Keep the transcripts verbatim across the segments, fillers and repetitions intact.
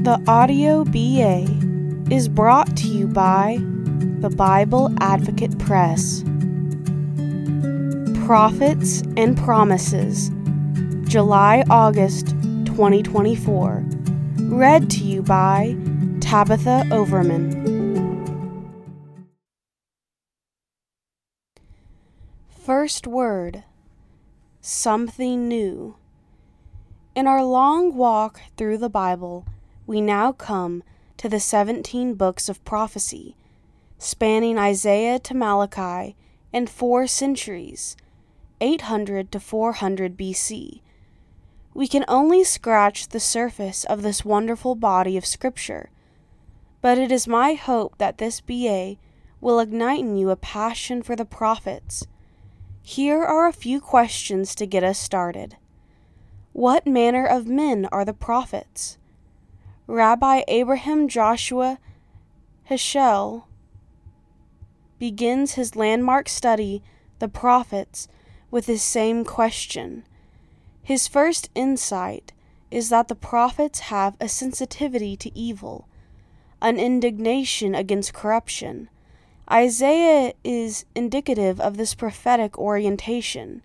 The Audio B A is brought to you by the Bible Advocate Press. Prophets and Promises, July-August twenty twenty-four. Read to you by Tabitha Overman. First word, something new. In our long walk through the Bible, we now come to the seventeen books of prophecy, spanning Isaiah to Malachi in four centuries, eight hundred to four hundred B C. We can only scratch the surface of this wonderful body of Scripture, but it is my hope that this B A will ignite in you a passion for the prophets. Here are a few questions to get us started. What manner of men are the prophets? Rabbi Abraham Joshua Heschel begins his landmark study, The Prophets, with this same question. His first insight is that the prophets have a sensitivity to evil, an indignation against corruption. Isaiah is indicative of this prophetic orientation.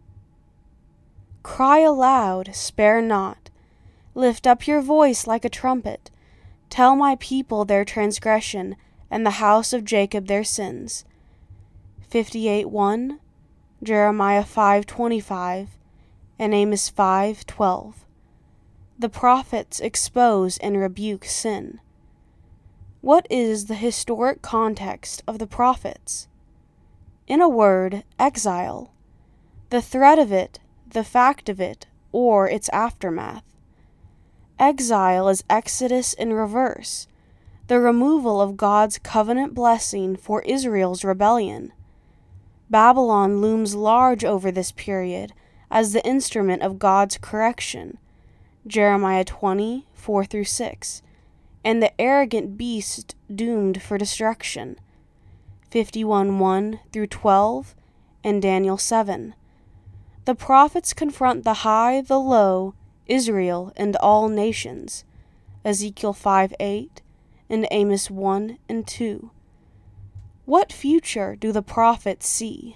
Cry aloud, spare not. Lift up your voice like a trumpet. Tell my people their transgression, and the house of Jacob their sins. fifty-eight one, Jeremiah five twenty-five, and Amos five twelve. The prophets expose and rebuke sin. What is the historic context of the prophets? In a word, exile. The threat of it, the fact of it, or its aftermath. Exile is Exodus in reverse, the removal of God's covenant blessing for Israel's rebellion. Babylon looms large over this period as the instrument of God's correction, Jeremiah twenty, four through six, and the arrogant beast doomed for destruction, fifty-one one through twelve, and Daniel seven. The prophets confront the high, the low, Israel, and all nations, Ezekiel five eight, and Amos one and two. What future do the prophets see?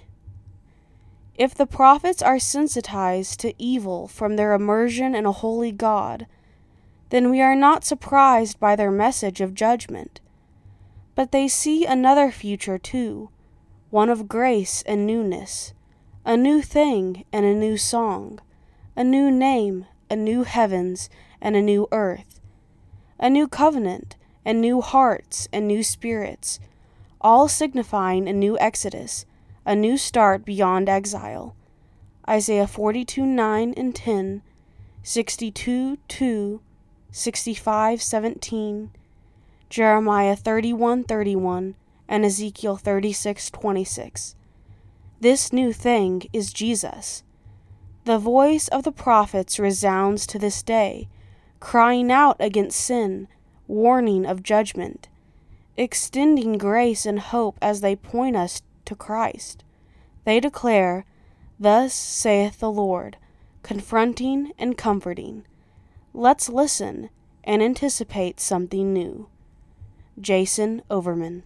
If the prophets are sensitized to evil from their immersion in a holy God, then we are not surprised by their message of judgment. But they see another future too, one of grace and newness, a new thing and a new song, a new name, a new heavens and a new earth, a new covenant and new hearts and new spirits, all signifying a new exodus, a new start beyond exile. Isaiah forty-two nine and ten, sixty-two two, sixty-five seventeen, Jeremiah thirty-one thirty-one, and Ezekiel thirty-six twenty-six. This new thing is Jesus. The voice of the prophets resounds to this day, crying out against sin, warning of judgment, extending grace and hope as they point us to Christ. They declare, "Thus saith the Lord," confronting and comforting. Let's listen and anticipate something new. Jason Overman.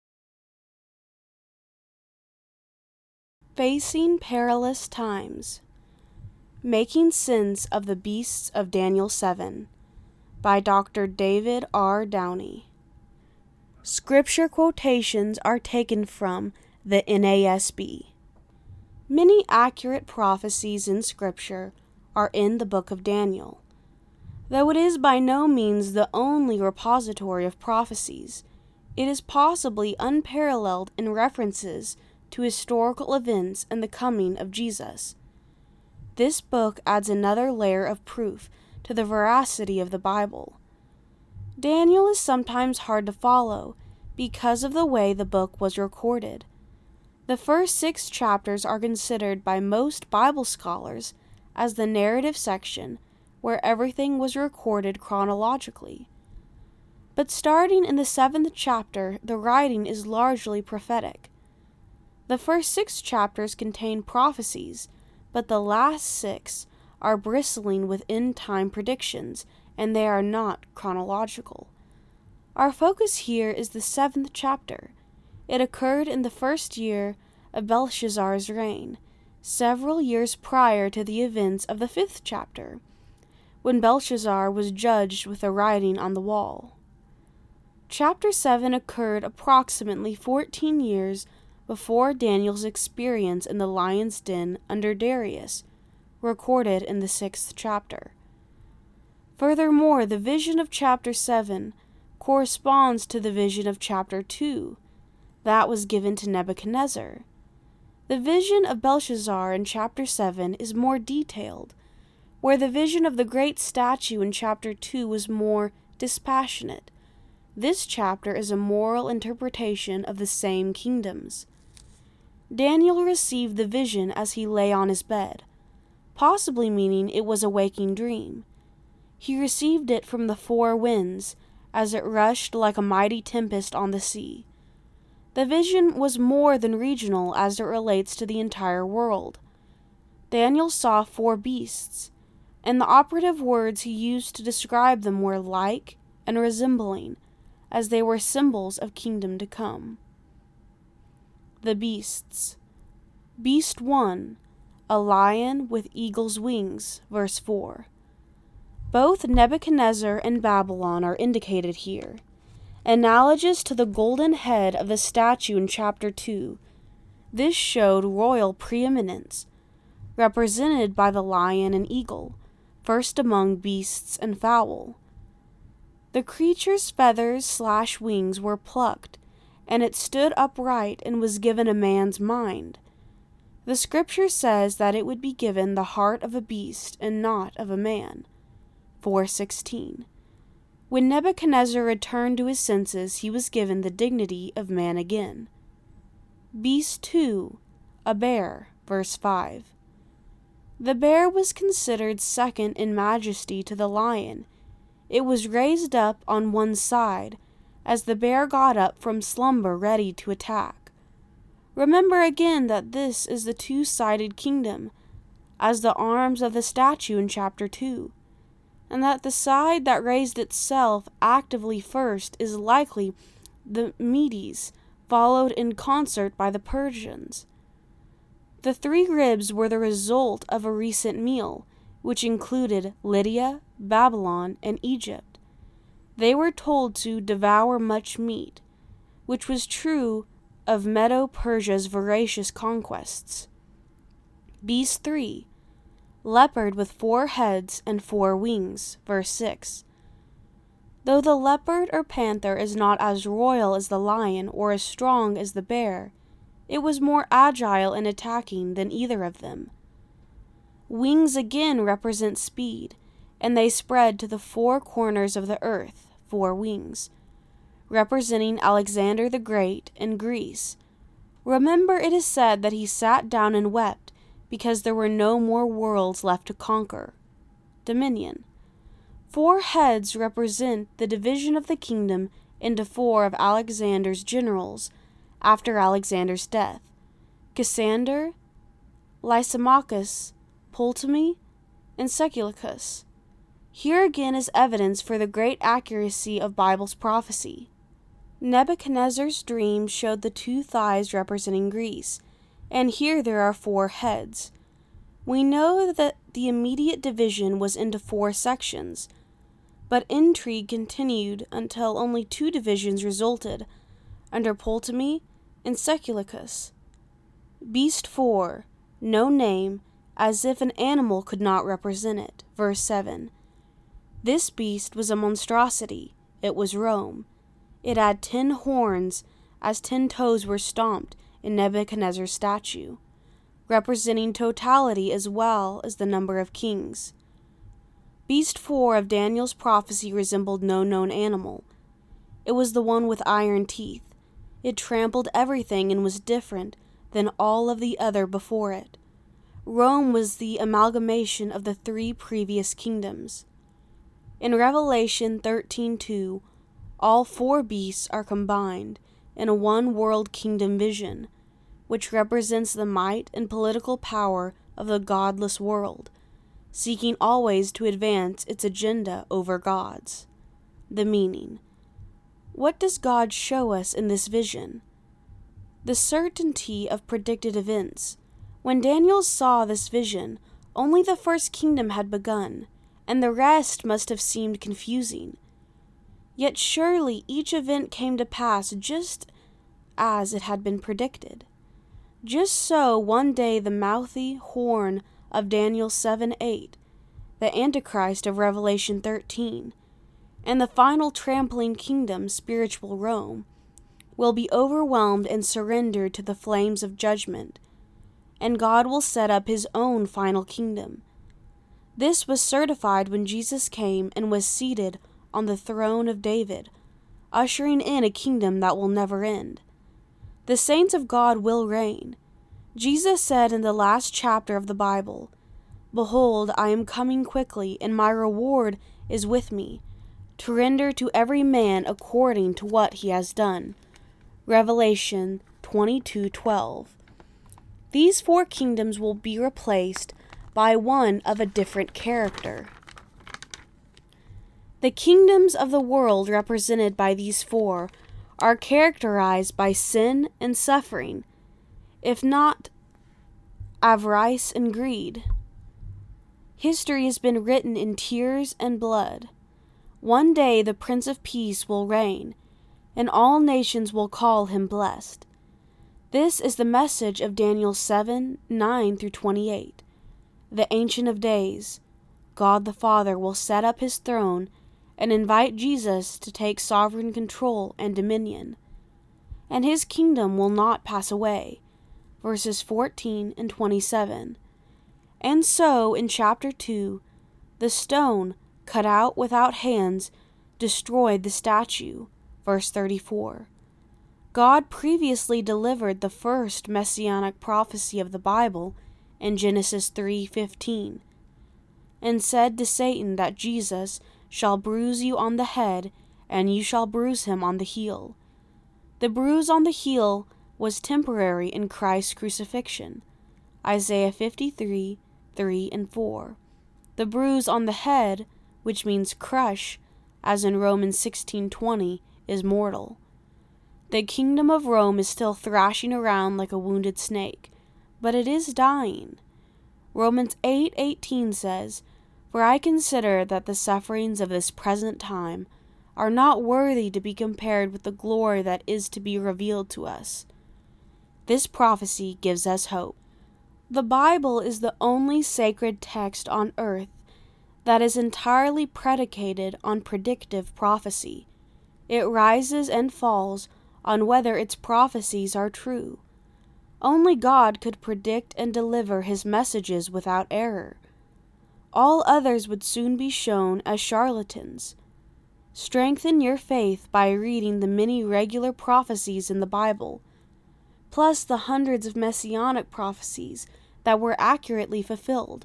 Facing Perilous Times. Making Sense of the Beasts of Daniel seven by Doctor David R. Downey. Scripture quotations are taken from the N A S B. Many accurate prophecies in Scripture are in the book of Daniel. Though it is by no means the only repository of prophecies, it is possibly unparalleled in references to historical events and the coming of Jesus. This book adds another layer of proof to the veracity of the Bible. Daniel is sometimes hard to follow because of the way the book was recorded. The first six chapters are considered by most Bible scholars as the narrative section where everything was recorded chronologically. But starting in the seventh chapter, the writing is largely prophetic. The first six chapters contain prophecies, but the last six are bristling with end-time predictions and they are not chronological. Our focus here is the seventh chapter. It occurred in the first year of Belshazzar's reign, several years prior to the events of the fifth chapter, when Belshazzar was judged with the writing on the wall. Chapter seven occurred approximately fourteen years before Daniel's experience in the lion's den under Darius, recorded in the sixth chapter. Furthermore, the vision of chapter seven corresponds to the vision of chapter two that was given to Nebuchadnezzar. The vision of Belshazzar in chapter seven is more detailed, where the vision of the great statue in chapter two was more dispassionate. This chapter is a moral interpretation of the same kingdoms. Daniel received the vision as he lay on his bed, possibly meaning it was a waking dream. He received it from the four winds, as it rushed like a mighty tempest on the sea. The vision was more than regional as it relates to the entire world. Daniel saw four beasts, and the operative words he used to describe them were like and resembling, as they were symbols of kingdom to come. The beasts. Beast one, a lion with eagle's wings, verse four. Both Nebuchadnezzar and Babylon are indicated here, analogous to the golden head of the statue in chapter two. This showed royal preeminence, represented by the lion and eagle, first among beasts and fowl. The creature's feathers slash wings were plucked, and it stood upright and was given a man's mind. The scripture says that it would be given the heart of a beast and not of a man. four sixteen. When Nebuchadnezzar returned to his senses, he was given the dignity of man again. Beast two, a bear, verse five. The bear was considered second in majesty to the lion. It was raised up on one side, as the bear got up from slumber ready to attack. Remember again that this is the two-sided kingdom, as the arms of the statue in chapter two, and that the side that raised itself actively first is likely the Medes, followed in concert by the Persians. The three ribs were the result of a recent meal, which included Lydia, Babylon, and Egypt. They were told to devour much meat, which was true of Medo-Persia's voracious conquests. Beast three, leopard with four heads and four wings, verse six. Though the leopard or panther is not as royal as the lion or as strong as the bear, it was more agile in attacking than either of them. Wings again represent speed, and they spread to the four corners of the earth, four wings, representing Alexander the Great in Greece. Remember, it is said that he sat down and wept because there were no more worlds left to conquer. Dominion. Four heads represent the division of the kingdom into four of Alexander's generals after Alexander's death: Cassander, Lysimachus, Ptolemy, and Seleucus. Here again is evidence for the great accuracy of Bible's prophecy. Nebuchadnezzar's dream showed the two thighs representing Greece, and here there are four heads. We know that the immediate division was into four sections, but intrigue continued until only two divisions resulted, under Ptolemy and Seleucus. Beast four, no name, as if an animal could not represent it, verse seven. This beast was a monstrosity. It was Rome. It had ten horns, as ten toes were stomped in Nebuchadnezzar's statue, representing totality as well as the number of kings. Beast four of Daniel's prophecy resembled no known animal. It was the one with iron teeth. It trampled everything and was different than all of the other before it. Rome was the amalgamation of the three previous kingdoms. In Revelation thirteen two, all four beasts are combined in a one-world kingdom vision, which represents the might and political power of the godless world. seeking always to advance its agenda over God's. The meaning. What does God show us in this vision? The certainty of predicted events. When Daniel saw this vision, only the first kingdom had begun, and the rest must have seemed confusing. Yet surely each event came to pass just as it had been predicted. Just so one day the mouthy horn of Daniel seven eight, the Antichrist of Revelation thirteen, and the final trampling kingdom, spiritual Rome, will be overwhelmed and surrendered to the flames of judgment, and God will set up his own final kingdom. This was certified when Jesus came and was seated on the throne of David, ushering in a kingdom that will never end. The saints of God will reign. Jesus said in the last chapter of the Bible, "Behold, I am coming quickly, and my reward is with me, to render to every man according to what he has done." Revelation twenty-two twelve. These four kingdoms will be replaced by one of a different character. The kingdoms of the world represented by these four are characterized by sin and suffering, if not avarice and greed. History has been written in tears and blood. One day the Prince of Peace will reign, and all nations will call him blessed. This is the message of Daniel seven nine through twenty-eight. The Ancient of Days, God the Father, will set up his throne and invite Jesus to take sovereign control and dominion, and his kingdom will not pass away. Verses fourteen and twenty-seven. And so, in chapter two, the stone, cut out without hands, destroyed the statue. Verse thirty-four. God previously delivered the first messianic prophecy of the Bible in Genesis three fifteen, and said to Satan that Jesus shall bruise you on the head, and you shall bruise him on the heel. The bruise on the heel was temporary in Christ's crucifixion. Isaiah fifty-three three and four. The bruise on the head, which means crush, as in Romans sixteen twenty, is mortal. The kingdom of Rome is still thrashing around like a wounded snake, but it is dying. Romans eight eighteen says, "For I consider that the sufferings of this present time are not worthy to be compared with the glory that is to be revealed to us." This prophecy gives us hope. The Bible is the only sacred text on earth that is entirely predicated on predictive prophecy. It rises and falls on whether its prophecies are true. Only God could predict and deliver his messages without error. All others would soon be shown as charlatans. Strengthen your faith by reading the many regular prophecies in the Bible, plus the hundreds of messianic prophecies that were accurately fulfilled.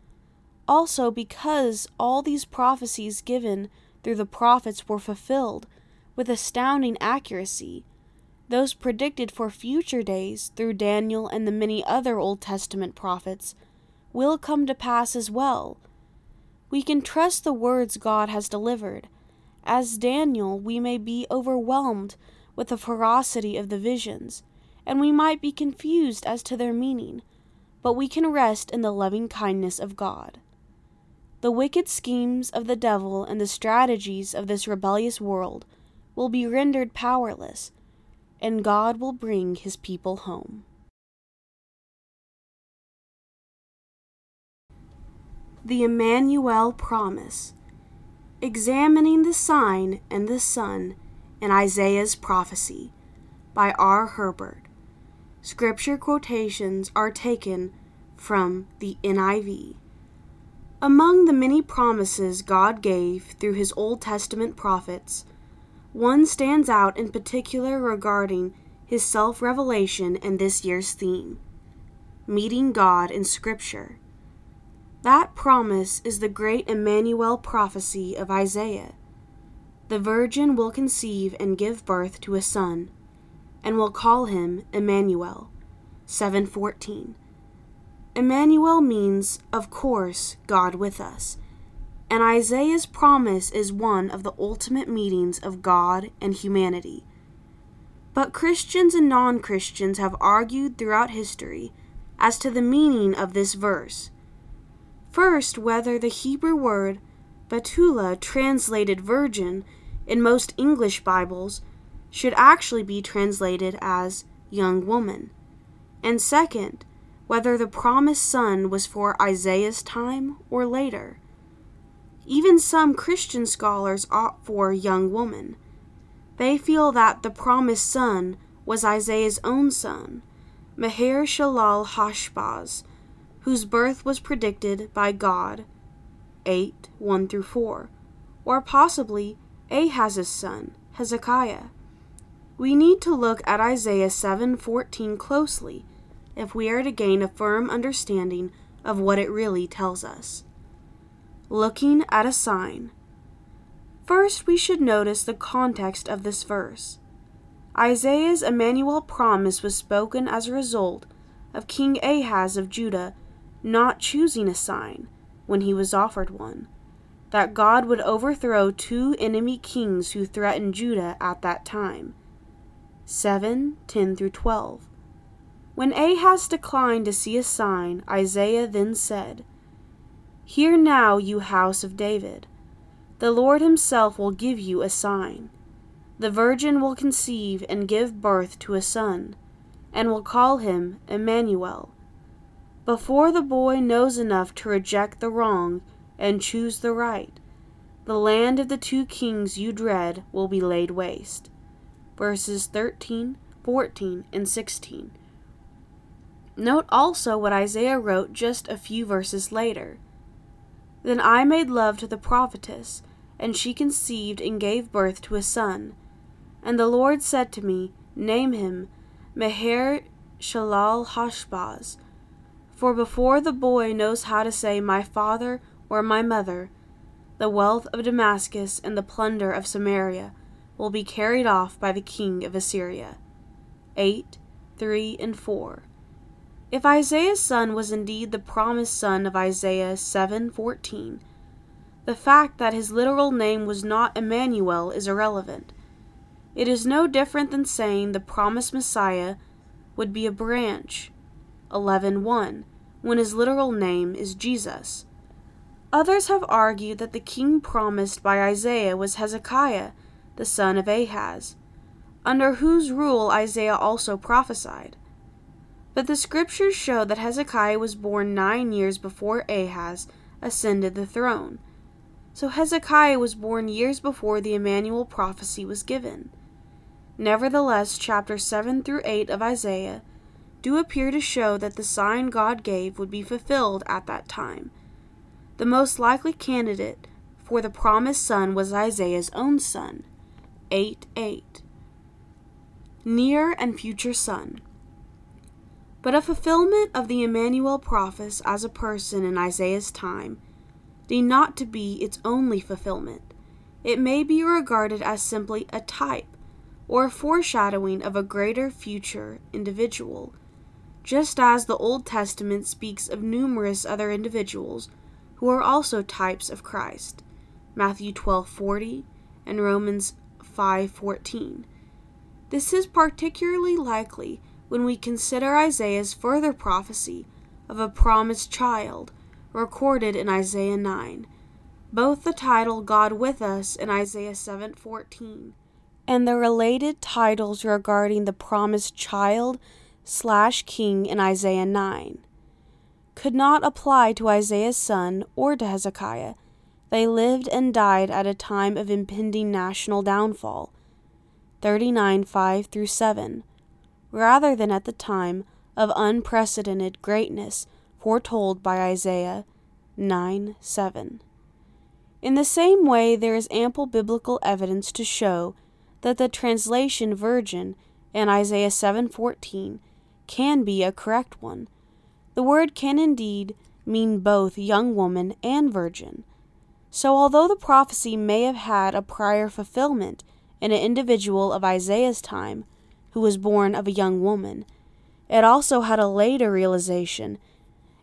Also, because all these prophecies given through the prophets were fulfilled with astounding accuracy, those predicted for future days through Daniel and the many other Old Testament prophets will come to pass as well. We can trust the words God has delivered. As Daniel, we may be overwhelmed with the ferocity of the visions, and we might be confused as to their meaning, but we can rest in the loving kindness of God. The wicked schemes of the devil and the strategies of this rebellious world will be rendered powerless, and God will bring his people home. The Emmanuel Promise. Examining the Sign and the Son in Isaiah's Prophecy by R. Herbert. Scripture quotations are taken from the N I V. Among the many promises God gave through his Old Testament prophets, one stands out in particular regarding his self-revelation and this year's theme, meeting God in Scripture. That promise is the great Emmanuel prophecy of Isaiah. The virgin will conceive and give birth to a son, and will call him Emmanuel. seven fourteen. Emmanuel means, of course, God with us, and Isaiah's promise is one of the ultimate meetings of God and humanity. But Christians and non-Christians have argued throughout history as to the meaning of this verse. First, whether the Hebrew word Betula, translated virgin in most English Bibles, should actually be translated as young woman. And second, whether the promised son was for Isaiah's time or later. Even some Christian scholars opt for young woman. They feel that the promised son was Isaiah's own son, Maher-shalal-hash-baz, whose birth was predicted by God, eight, one through four, or possibly Ahaz's son, Hezekiah. We need to look at Isaiah seven fourteen closely if we are to gain a firm understanding of what it really tells us. Looking at a sign. First, we should notice the context of this verse. Isaiah's Emmanuel promise was spoken as a result of King Ahaz of Judah not choosing a sign when he was offered one, that God would overthrow two enemy kings who threatened Judah at that time. seven, ten through twelve. When Ahaz declined to see a sign, Isaiah then said, "Hear now, you house of David. The Lord himself will give you a sign. The virgin will conceive and give birth to a son, and will call him Emmanuel. Before the boy knows enough to reject the wrong and choose the right, the land of the two kings you dread will be laid waste." Verses thirteen, fourteen, and sixteen. Note also what Isaiah wrote just a few verses later. "Then I made love to the prophetess, and she conceived and gave birth to a son. And the Lord said to me, Name him Maher-shalal-hash-baz, for before the boy knows how to say my father or my mother, the wealth of Damascus and the plunder of Samaria will be carried off by the king of Assyria." eight, three, and four. If Isaiah's son was indeed the promised son of Isaiah seven fourteen, the fact that his literal name was not Emmanuel is irrelevant. It is no different than saying the promised Messiah would be a branch, eleven one, when his literal name is Jesus. Others have argued that the king promised by Isaiah was Hezekiah, the son of Ahaz, under whose rule Isaiah also prophesied. But the scriptures show that Hezekiah was born nine years before Ahaz ascended the throne, so Hezekiah was born years before the Emmanuel prophecy was given. Nevertheless, chapters seven through eight of Isaiah do appear to show that the sign God gave would be fulfilled at that time. The most likely candidate for the promised son was Isaiah's own son, eight eight. Near and future son. But a fulfillment of the Emmanuel prophecy as a person in Isaiah's time need not to be its only fulfillment. It may be regarded as simply a type or a foreshadowing of a greater future individual, just as the Old Testament speaks of numerous other individuals who are also types of Christ, Matthew twelve forty and Romans five fourteen. This is particularly likely when we consider Isaiah's further prophecy of a promised child recorded in Isaiah nine, both the title God with us in Isaiah seven fourteen and the related titles regarding the promised child slash king in Isaiah nine could not apply to Isaiah's son or to Hezekiah. They lived and died at a time of impending national downfall, thirty-nine five through seven, rather than at the time of unprecedented greatness foretold by Isaiah nine seven. In the same way, there is ample biblical evidence to show that the translation virgin in Isaiah seven fourteen can be a correct one. The word can indeed mean both young woman and virgin. So although the prophecy may have had a prior fulfillment in an individual of Isaiah's time who was born of a young woman, it also had a later realization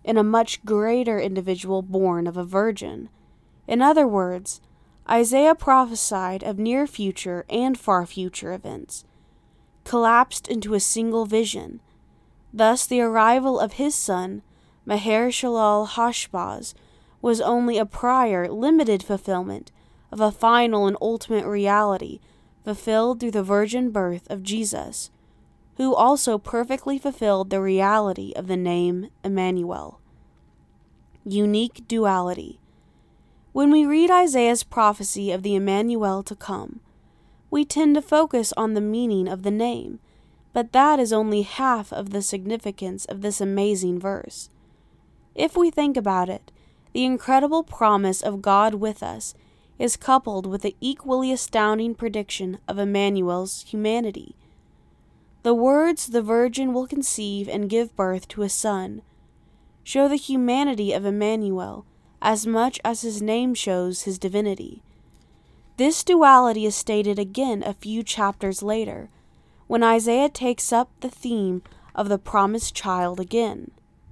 in a much greater individual born of a virgin. In other words, Isaiah prophesied of near future and far future events, collapsed into a single vision. Thus the arrival of his son, Maher-shalal-hash-baz, was only a prior, limited fulfillment of a final and ultimate reality fulfilled through the virgin birth of Jesus, who also perfectly fulfilled the reality of the name Emmanuel. Unique duality. When we read Isaiah's prophecy of the Emmanuel to come, we tend to focus on the meaning of the name, but that is only half of the significance of this amazing verse. If we think about it, the incredible promise of God with us is coupled with the equally astounding prediction of Emmanuel's humanity. The words, "the virgin will conceive and give birth to a son," show the humanity of Emmanuel as much as his name shows his divinity. This duality is stated again a few chapters later, when Isaiah takes up the theme of the promised child again.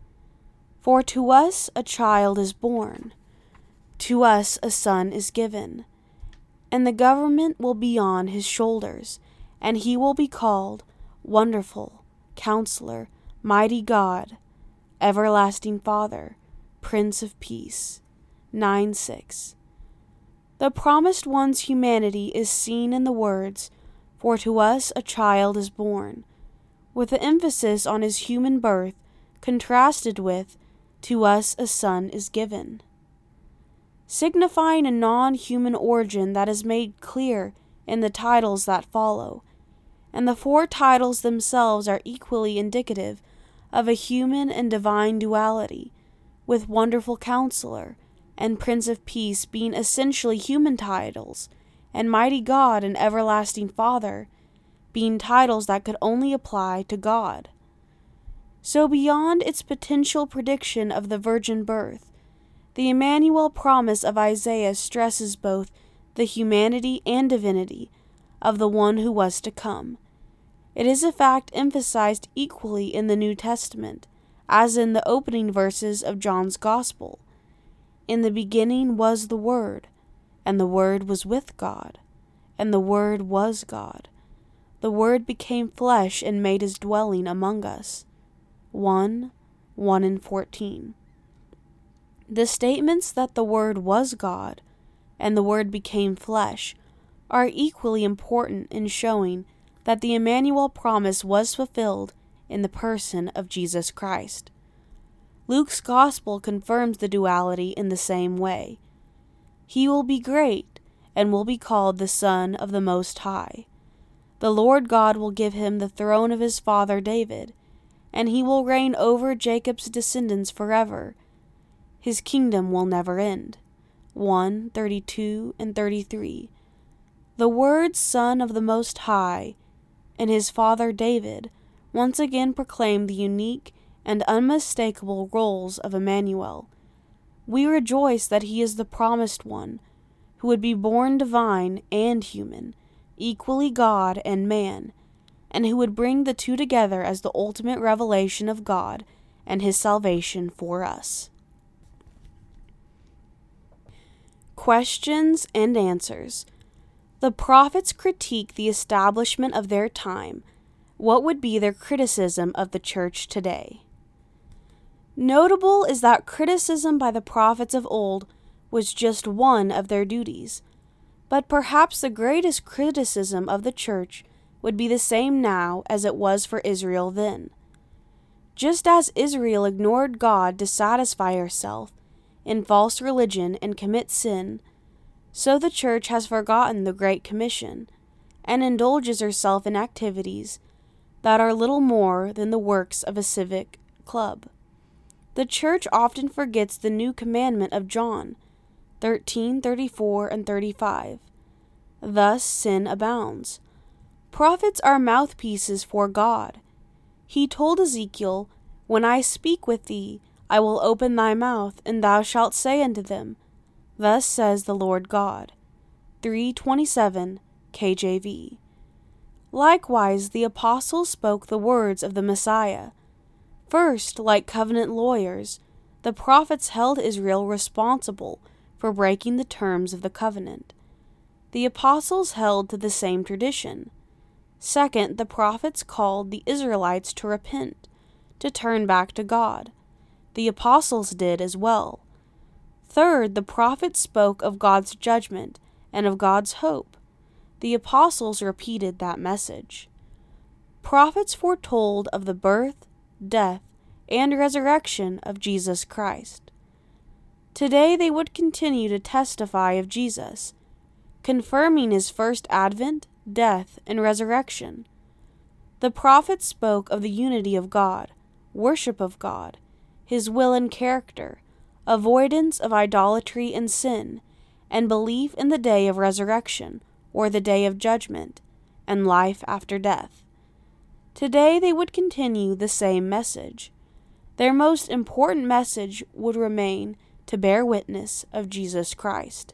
"For to us a child is born, to us a son is given, and the government will be on his shoulders, and he will be called Wonderful, Counselor, Mighty God, Everlasting Father, Prince of Peace." nine six. The promised one's humanity is seen in the words, "For to us a child is born," with the emphasis on his human birth contrasted with "to us a son is given," signifying a non-human origin that is made clear in the titles that follow, and the four titles themselves are equally indicative of a human and divine duality, with Wonderful Counselor and Prince of Peace being essentially human titles, and Mighty God and Everlasting Father being titles that could only apply to God. So beyond its potential prediction of the virgin birth, the Emmanuel promise of Isaiah stresses both the humanity and divinity of the one who was to come. It is a fact emphasized equally in the New Testament, as in the opening verses of John's Gospel. "In the beginning was the Word, and the Word was with God, and the Word was God. The Word became flesh and made his dwelling among us." one, one and fourteen. The statements that the Word was God and the Word became flesh are equally important in showing that the Emmanuel promise was fulfilled in the person of Jesus Christ. Luke's Gospel confirms the duality in the same way. "He will be great and will be called the Son of the Most High. The Lord God will give him the throne of his father David, and he will reign over Jacob's descendants forever. His kingdom will never end." one thirty-two and thirty-three. The word Son of the Most High and his father David once again proclaim the unique and unmistakable roles of Emmanuel. We rejoice that he is the promised one, who would be born divine and human, equally God and man, and who would bring the two together as the ultimate revelation of God and his salvation for us. Questions and answers. The prophets critique the establishment of their time. What would be their criticism of the church today? Notable is that criticism by the prophets of old was just one of their duties, but perhaps the greatest criticism of the church would be the same now as it was for Israel then. Just as Israel ignored God to satisfy herself in false religion and commit sin, so the church has forgotten the Great Commission and indulges herself in activities that are little more than the works of a civic club. The church often forgets the new commandment of John thirteen thirty-four and thirty-five. Thus sin abounds. Prophets are mouthpieces for God. He told Ezekiel, "When I speak with thee, I will open thy mouth, and thou shalt say unto them, Thus says the Lord God." three twenty-seven K J V. Likewise, the apostles spoke the words of the Messiah, first like covenant lawyers, The prophets held Israel responsible for breaking the terms of the covenant. The apostles held to the same tradition. Second, the prophets called the Israelites to repent, to turn back to God. The apostles did as well. Third, the prophets spoke of God's judgment and of God's hope. The apostles repeated that message. Prophets foretold of the birth, death, and resurrection of Jesus Christ. Today they would continue to testify of Jesus, confirming his first advent, death, and resurrection. The prophets spoke of the unity of God, worship of God, his will and character, avoidance of idolatry and sin, and belief in the day of resurrection, or the day of judgment, and life after death. Today they would continue the same message. Their most important message would remain to bear witness of Jesus Christ.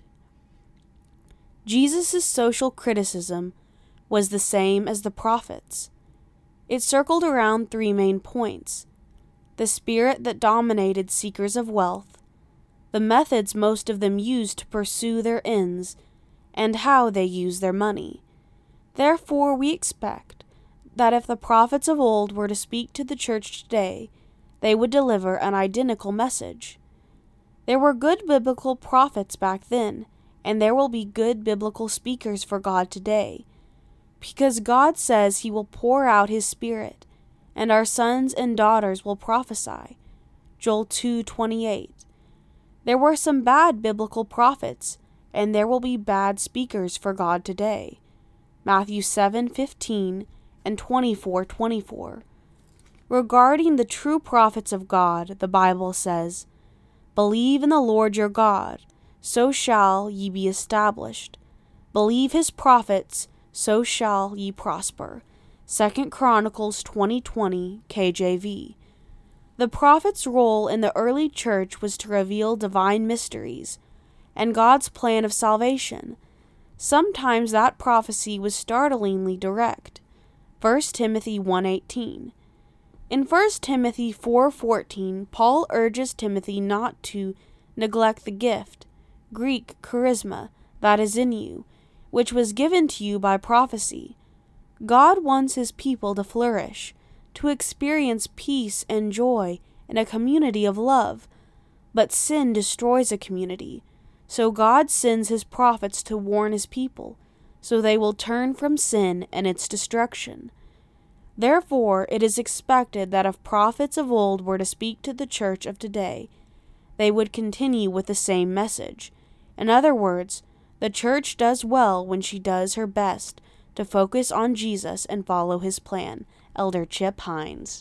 Jesus' social criticism was the same as the prophets. It circled around three main points: the spirit that dominated seekers of wealth, the methods most of them used to pursue their ends, and how they used their money. Therefore, we expect that if the prophets of old were to speak to the church today, they would deliver an identical message. There were good biblical prophets back then, and there will be good biblical speakers for God today, because God says he will pour out his Spirit, and our sons and daughters will prophesy. Joel two twenty-eight. There were some bad biblical prophets, and there will be bad speakers for God today. Matthew seven fifteen and twenty-four twenty-four. Regarding the true prophets of God, the Bible says, "Believe in the Lord your God, so shall ye be established. Believe his prophets, so shall ye prosper." Second Chronicles twenty twenty, K J V. The prophet's role in the early church was to reveal divine mysteries and God's plan of salvation. Sometimes that prophecy was startlingly direct. First Timothy one eighteen. In First Timothy four fourteen, Paul urges Timothy not to neglect the gift, Greek charisma, that is in you, which was given to you by prophecy. God wants his people to flourish, to experience peace and joy in a community of love. But sin destroys a community, so God sends his prophets to warn his people, so they will turn from sin and its destruction. Therefore, it is expected that if prophets of old were to speak to the church of today, they would continue with the same message. In other words, the church does well when she does her best to focus on Jesus and follow his plan. Elder Chip Hines.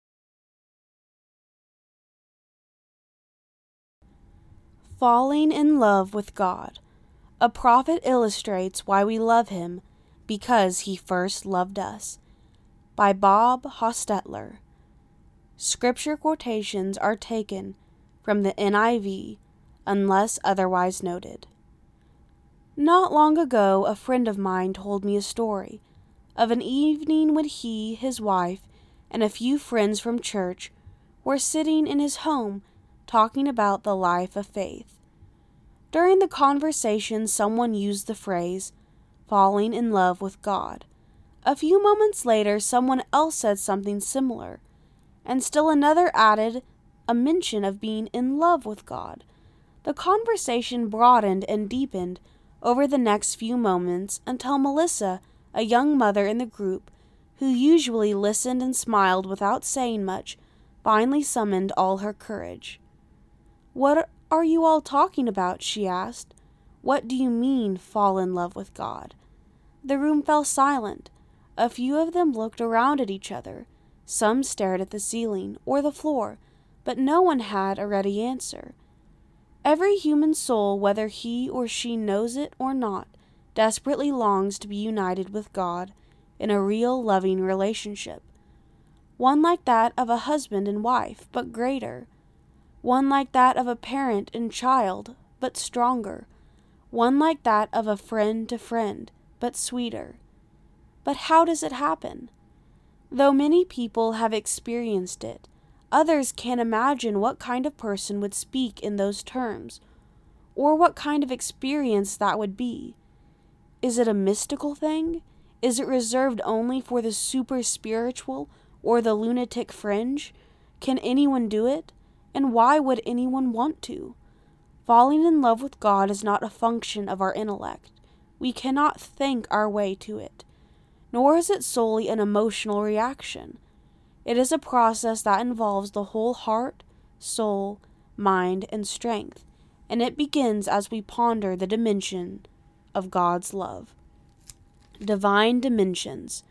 Falling in love with God. A prophet illustrates why we love him, because he first loved us. By Bob Hostetler. Scripture quotations are taken from the N I V, unless otherwise noted. Not long ago, a friend of mine told me a story of an evening when he, his wife, and a few friends from church were sitting in his home talking about the life of faith. During the conversation, someone used the phrase, falling in love with God. A few moments later, someone else said something similar, and still another added a mention of being in love with God. The conversation broadened and deepened over the next few moments until Melissa, a young mother in the group, who usually listened and smiled without saying much, finally summoned all her courage. "What are you all talking about?" she asked. "What do you mean, fall in love with God?" The room fell silent. A few of them looked around at each other. Some stared at the ceiling or the floor, but no one had a ready answer. Every human soul, whether he or she knows it or not, desperately longs to be united with God in a real loving relationship. One like that of a husband and wife, but greater. One like that of a parent and child, but stronger. One like that of a friend to friend, but sweeter. But how does it happen? Though many people have experienced it, Others can't imagine what kind of person would speak in those terms, or what kind of experience that would be. Is it a mystical thing? Is it reserved only for the super spiritual or the lunatic fringe? Can anyone do it? And why would anyone want to? Falling in love with God is not a function of our intellect. We cannot think our way to it. Nor is it solely an emotional reaction. It is a process that involves the whole heart, soul, mind, and strength, and it begins as we ponder the dimension of God's love. Divine dimensions.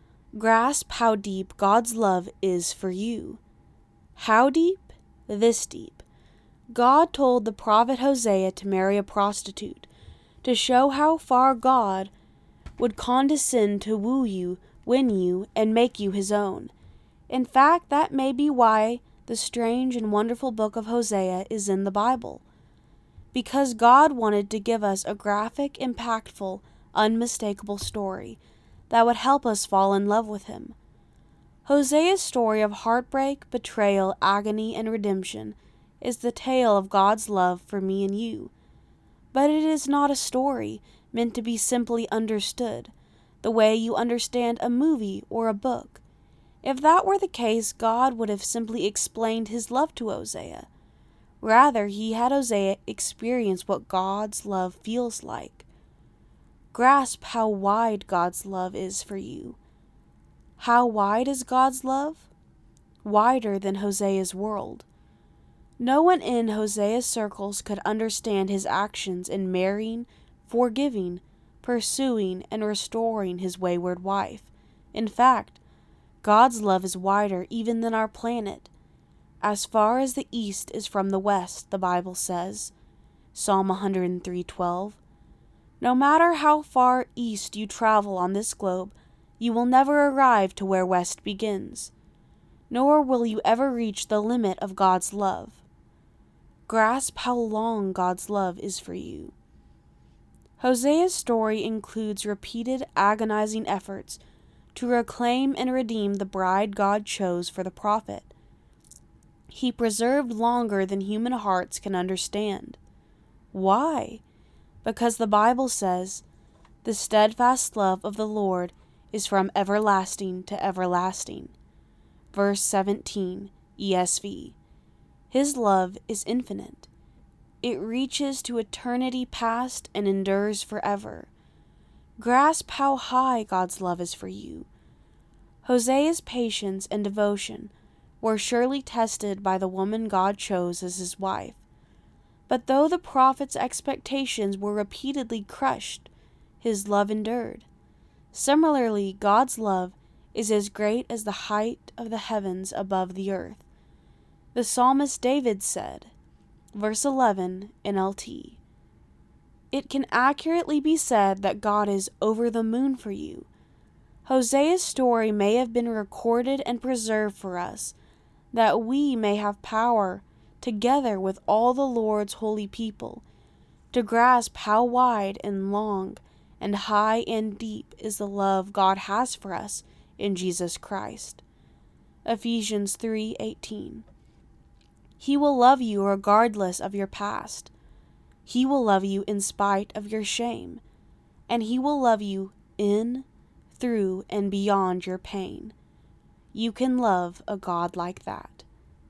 Grasp how deep God's love is for you. How deep? This deep. God told the prophet Hosea to marry a prostitute, to show how far God would condescend to woo you, win you, and make you his own. In fact, that may be why the strange and wonderful book of Hosea is in the Bible. Because God wanted to give us a graphic, impactful, unmistakable story that would help us fall in love with him. Hosea's story of heartbreak, betrayal, agony, and redemption is the tale of God's love for me and you. But it is not a story meant to be simply understood, the way you understand a movie or a book. If that were the case, God would have simply explained his love to Hosea. Rather, he had Hosea experience what God's love feels like. Grasp how wide God's love is for you. How wide is God's love? Wider than Hosea's world. No one in Hosea's circles could understand his actions in marrying, forgiving, pursuing, and restoring his wayward wife. In fact, God's love is wider even than our planet. As far as the east is from the west, the Bible says. Psalm one hundred three twelve. No matter how far east you travel on this globe, you will never arrive to where west begins, nor will you ever reach the limit of God's love. Grasp how long God's love is for you. Hosea's story includes repeated agonizing efforts to reclaim and redeem the bride God chose for the prophet. He preserved longer than human hearts can understand. Why? Because the Bible says, "The steadfast love of the Lord is from everlasting to everlasting." Verse seventeen, E S V. His love is infinite. It reaches to eternity past and endures forever. Grasp how high God's love is for you. Hosea's patience and devotion were surely tested by the woman God chose as his wife. But though the prophet's expectations were repeatedly crushed, his love endured. Similarly, God's love is as great as the height of the heavens above the earth. The psalmist David said, verse eleven, N L T, "It can accurately be said that God is over the moon for you." Hosea's story may have been recorded and preserved for us, that we may have power, together with all the Lord's holy people, to grasp how wide and long and high and deep is the love God has for us in Jesus Christ. Ephesians three eighteen. He will love you regardless of your past. He will love you in spite of your shame. And he will love you in, through, and beyond your pain. You can love a God like that.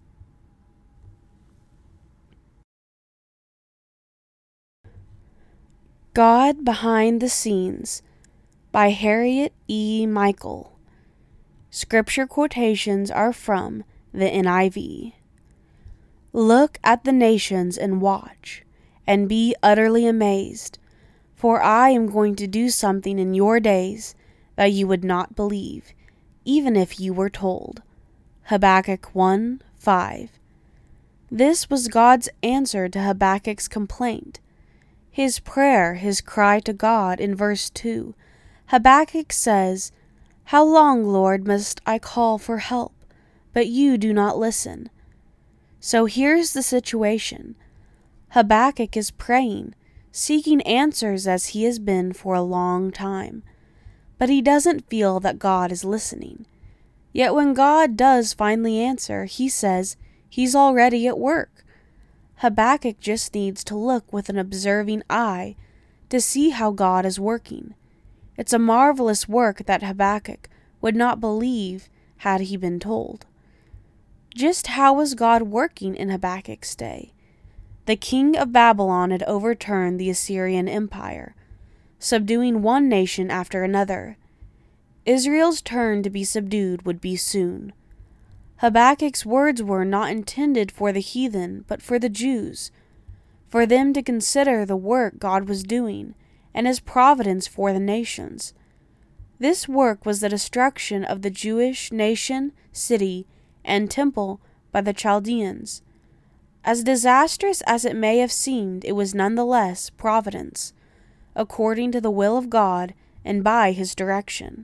God Behind the Scenes by Harriet E. Michael. Scripture quotations are from the N I V. Look at the nations and watch, and be utterly amazed, for I am going to do something in your days that you would not believe, even if you were told. Habakkuk one five. This was God's answer to Habakkuk's complaint. His prayer, his cry to God in verse two. Habakkuk says, "How long, Lord, must I call for help, but you do not listen?" So here's the situation. Habakkuk is praying, seeking answers as he has been for a long time, but he doesn't feel that God is listening. Yet when God does finally answer, he says he's already at work. Habakkuk just needs to look with an observing eye to see how God is working. It's a marvelous work that Habakkuk would not believe had he been told. Just how was God working in Habakkuk's day? The king of Babylon had overturned the Assyrian Empire, subduing one nation after another. Israel's turn to be subdued would be soon. Habakkuk's words were not intended for the heathen, but for the Jews, for them to consider the work God was doing and his providence for the nations. This work was the destruction of the Jewish nation, city, and temple by the Chaldeans. As disastrous as it may have seemed, it was nonetheless providence, according to the will of God and by his direction.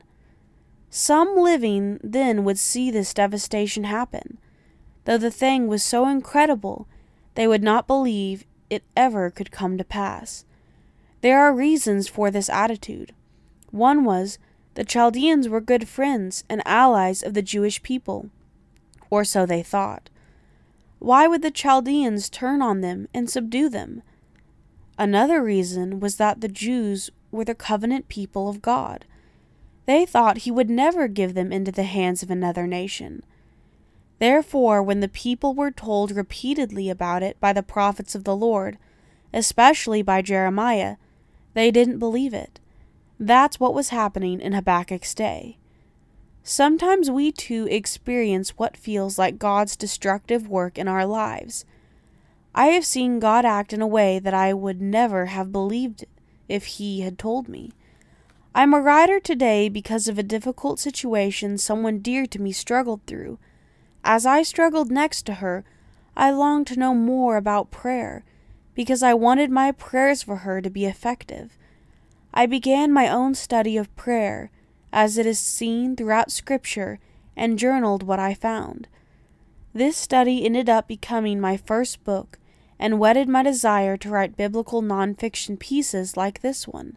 Some living then would see this devastation happen, though the thing was so incredible they would not believe it ever could come to pass. There are reasons for this attitude. One was, the Chaldeans were good friends and allies of the Jewish people, or so they thought. Why would the Chaldeans turn on them and subdue them? Another reason was that the Jews were the covenant people of God. They thought he would never give them into the hands of another nation. Therefore, when the people were told repeatedly about it by the prophets of the Lord, especially by Jeremiah, they didn't believe it. That's what was happening in Habakkuk's day. Sometimes we too experience what feels like God's destructive work in our lives. I have seen God act in a way that I would never have believed if he had told me. I'm a writer today because of a difficult situation someone dear to me struggled through. As I struggled next to her, I longed to know more about prayer, because I wanted my prayers for her to be effective. I began my own study of prayer, as it is seen throughout Scripture, and journaled what I found. This study ended up becoming my first book, and whetted my desire to write biblical nonfiction pieces like this one.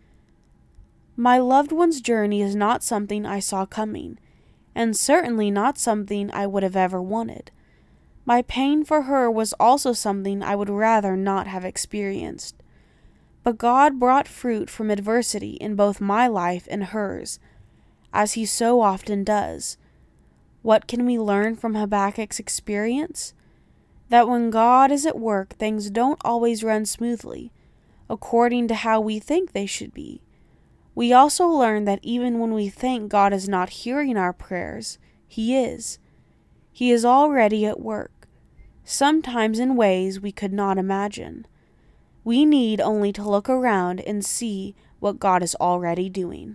My loved one's journey is not something I saw coming, and certainly not something I would have ever wanted. My pain for her was also something I would rather not have experienced. But God brought fruit from adversity in both my life and hers, as he so often does. What can we learn from Habakkuk's experience? That when God is at work, things don't always run smoothly, according to how we think they should be. We also learn that even when we think God is not hearing our prayers, he is. He is already at work, sometimes in ways we could not imagine. We need only to look around and see what God is already doing.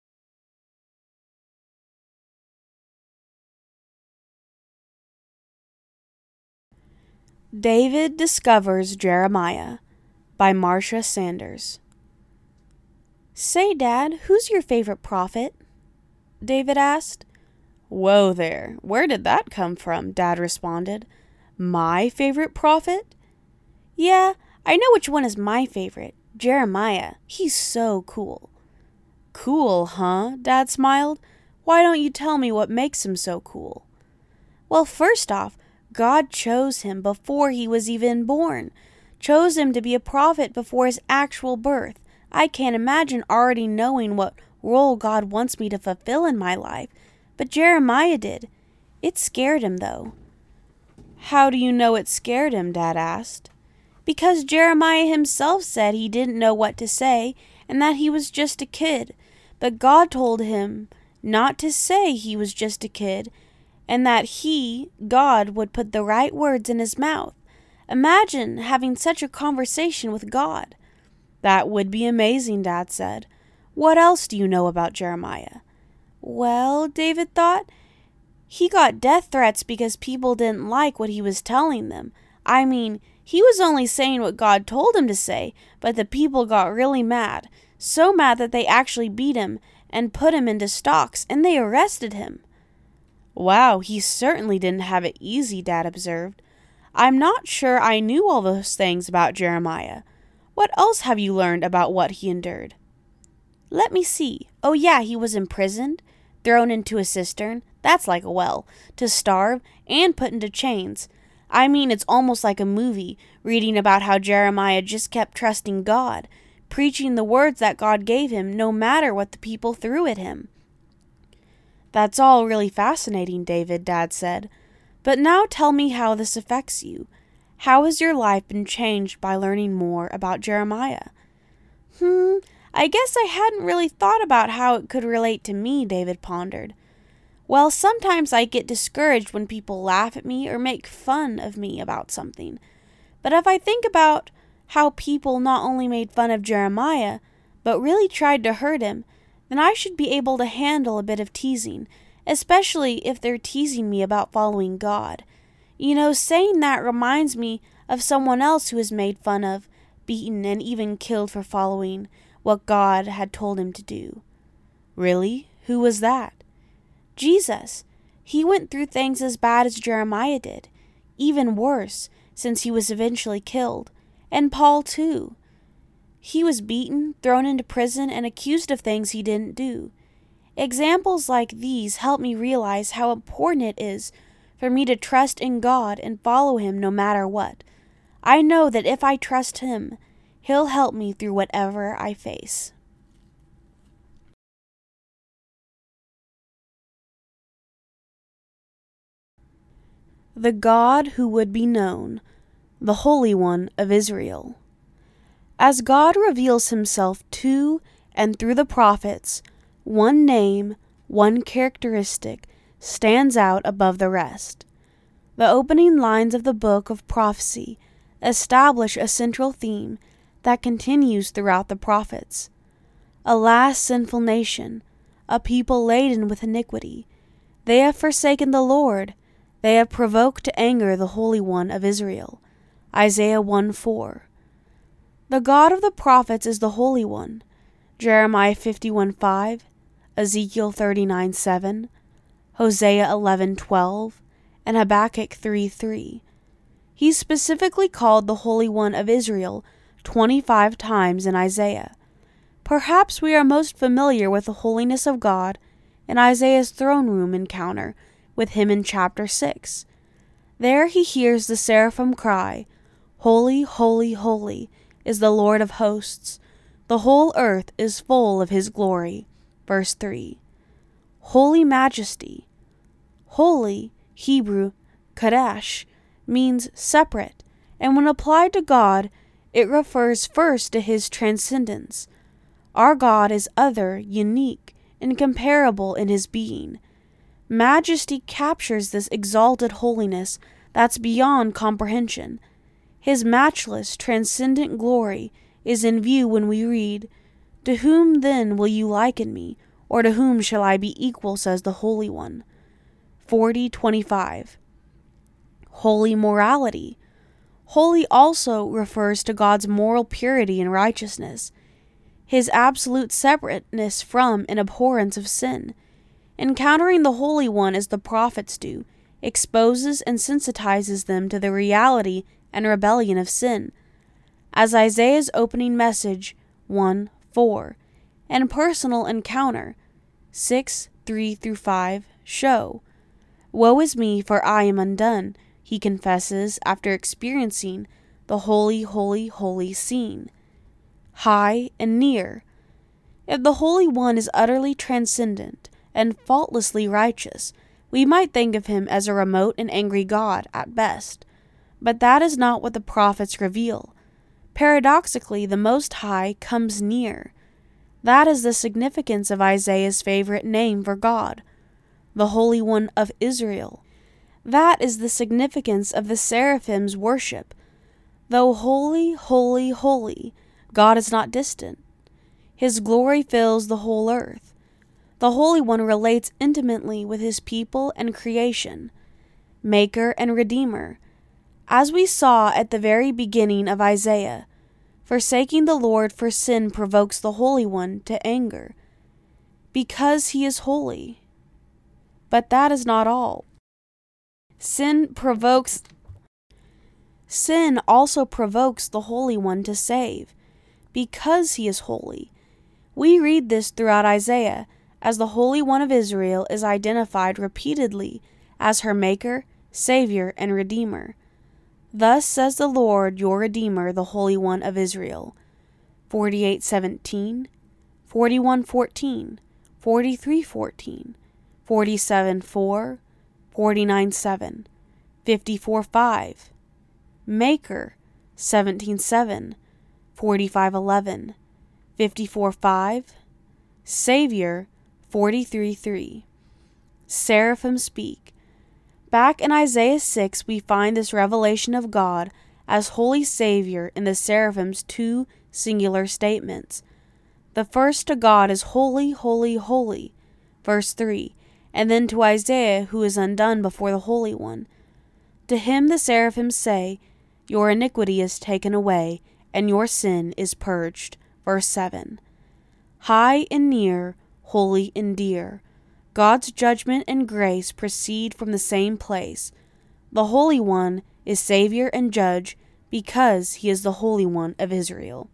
David Discovers Jeremiah by Marcia Sanders. Say, Dad, who's your favorite prophet? David asked. Whoa there, where did that come from? Dad responded. My favorite prophet? Yeah, I know which one is my favorite. Jeremiah. He's so cool. Cool, huh? Dad smiled. Why don't you tell me what makes him so cool? Well, first off, God chose him before he was even born. Chose him to be a prophet before his actual birth. I can't imagine already knowing what role God wants me to fulfill in my life, but Jeremiah did. It scared him, though. How do you know it scared him? Dad asked. Because Jeremiah himself said he didn't know what to say and that he was just a kid, but God told him not to say he was just a kid and that he, God, would put the right words in his mouth. Imagine having such a conversation with God. That would be amazing, Dad said. What else do you know about Jeremiah? Well, David thought, he got death threats because people didn't like what he was telling them. I mean, he was only saying what God told him to say, but the people got really mad. So mad that they actually beat him and put him into stocks, and they arrested him. Wow, he certainly didn't have it easy, Dad observed. I'm not sure I knew all those things about Jeremiah. What else have you learned about what he endured? Let me see. Oh yeah, he was imprisoned, thrown into a cistern, that's like a well, to starve, and put into chains. I mean, it's almost like a movie, reading about how Jeremiah just kept trusting God, preaching the words that God gave him no matter what the people threw at him. That's all really fascinating, David, Dad said. But now tell me how this affects you. How has your life been changed by learning more about Jeremiah? Hmm, I guess I hadn't really thought about how it could relate to me, David pondered. Well, sometimes I get discouraged when people laugh at me or make fun of me about something. But if I think about how people not only made fun of Jeremiah, but really tried to hurt him, then I should be able to handle a bit of teasing, especially if they're teasing me about following God. You know, saying that reminds me of someone else who was made fun of, beaten, and even killed for following what God had told him to do. Really? Who was that? Jesus. He went through things as bad as Jeremiah did, even worse, since he was eventually killed. And Paul, too. He was beaten, thrown into prison, and accused of things he didn't do. Examples like these help me realize how important it is for me to trust in God and follow Him no matter what. I know that if I trust Him, He'll help me through whatever I face. The God who would be known, the Holy One of Israel. As God reveals Himself to and through the prophets, one name, one characteristic, stands out above the rest. The opening lines of the book of prophecy establish a central theme that continues throughout the prophets. Alas, sinful nation, a people laden with iniquity, they have forsaken the Lord, they have provoked to anger the Holy One of Israel. Isaiah one four. The God of the prophets is the Holy One. Jeremiah fifty-one five, Ezekiel thirty-nine seven, Hosea eleven twelve, and Habakkuk three three. He's specifically called the Holy One of Israel twenty-five times in Isaiah. Perhaps we are most familiar with the holiness of God in Isaiah's throne room encounter with him in chapter six. There he hears the seraphim cry, "Holy, holy, holy is the Lord of hosts. The whole earth is full of His glory." Verse three. Holy majesty. Holy, Hebrew, kadesh, means separate, and when applied to God, it refers first to His transcendence. Our God is other, unique, incomparable in His being. Majesty captures this exalted holiness that's beyond comprehension. His matchless, transcendent glory is in view when we read, "To whom then will you liken me, or to whom shall I be equal, says the Holy One." forty twenty-five. Holy morality. Holy also refers to God's moral purity and righteousness, His absolute separateness from and abhorrence of sin. Encountering the Holy One as the prophets do, exposes and sensitizes them to the reality and rebellion of sin. As Isaiah's opening message, one four, and personal encounter, six three through five, show. "Woe is me, for I am undone," he confesses after experiencing the holy, holy, holy scene. High and near. If the Holy One is utterly transcendent and faultlessly righteous, we might think of Him as a remote and angry God at best. But that is not what the prophets reveal. Paradoxically, the Most High comes near. That is the significance of Isaiah's favorite name for God, the Holy One of Israel. That is the significance of the seraphim's worship. Though holy, holy, holy, God is not distant. His glory fills the whole earth. The Holy One relates intimately with His people and creation, Maker and Redeemer. As we saw at the very beginning of Isaiah, forsaking the Lord for sin provokes the Holy One to anger, because He is holy. But that is not all. Sin provokes Sin also provokes the Holy One to save, because He is holy. We read this throughout Isaiah, as the Holy One of Israel is identified repeatedly as her Maker, Savior, and Redeemer. Thus says the Lord your Redeemer, the Holy One of Israel. forty-eight seventeen, forty-one fourteen, forty-three fourteen, forty-seven four, forty-nine seven, fifty-four five, Maker, seventeen seven, forty-five eleven, fifty-four five, Savior, forty-three three. Seraphim speak. Back in Isaiah six, we find this revelation of God as Holy Savior in the Seraphim's two singular statements. The first to God is holy, holy, holy, verse three, and then to Isaiah, who is undone before the Holy One. To him the Seraphim say, your iniquity is taken away, and your sin is purged, verse seven. High and near, holy and dear, God's judgment and grace proceed from the same place. The Holy One is Savior and Judge because he is the Holy One of Israel.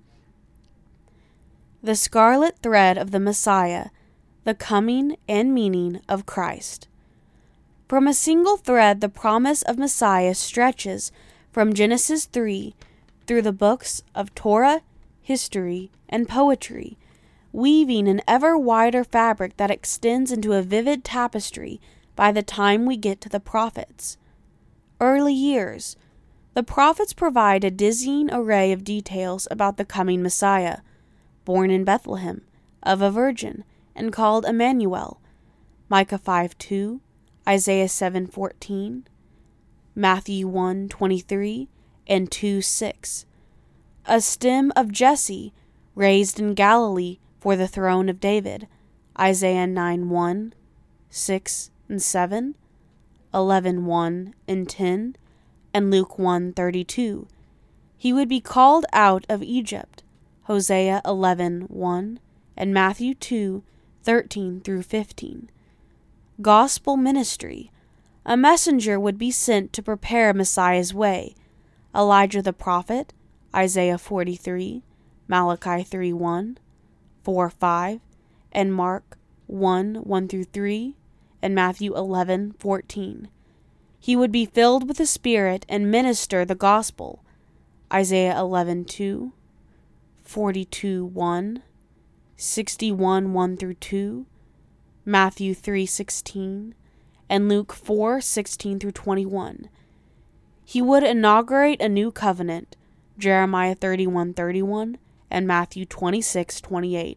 The scarlet thread of the Messiah, the coming and meaning of Christ. From a single thread, the promise of Messiah stretches from Genesis three through the books of Torah, history, and poetry, weaving an ever wider fabric that extends into a vivid tapestry by the time we get to the prophets. Early years. The prophets provide a dizzying array of details about the coming Messiah, born in Bethlehem, of a virgin, and called Emmanuel. Micah five two, Isaiah seven fourteen, Matthew one twenty-three, and two six. A stem of Jesse, raised in Galilee for the throne of David. Isaiah nine one, six and seven, eleven one and ten, and Luke one thirty-two. He would be called out of Egypt. Hosea eleven one, and Matthew two thirteen through fifteen. Gospel ministry. A messenger would be sent to prepare Messiah's way. Elijah the prophet, Isaiah forty-three, Malachi three one, four five, and Mark one one through three, and Matthew eleven fourteen. He would be filled with the Spirit and minister the gospel. Isaiah eleven two, forty-two one, sixty-one one through two, Matthew three sixteen, and Luke four sixteen through twenty-one. He would inaugurate a new covenant. Jeremiah thirty-one thirty-one, and Matthew twenty-six twenty-eight.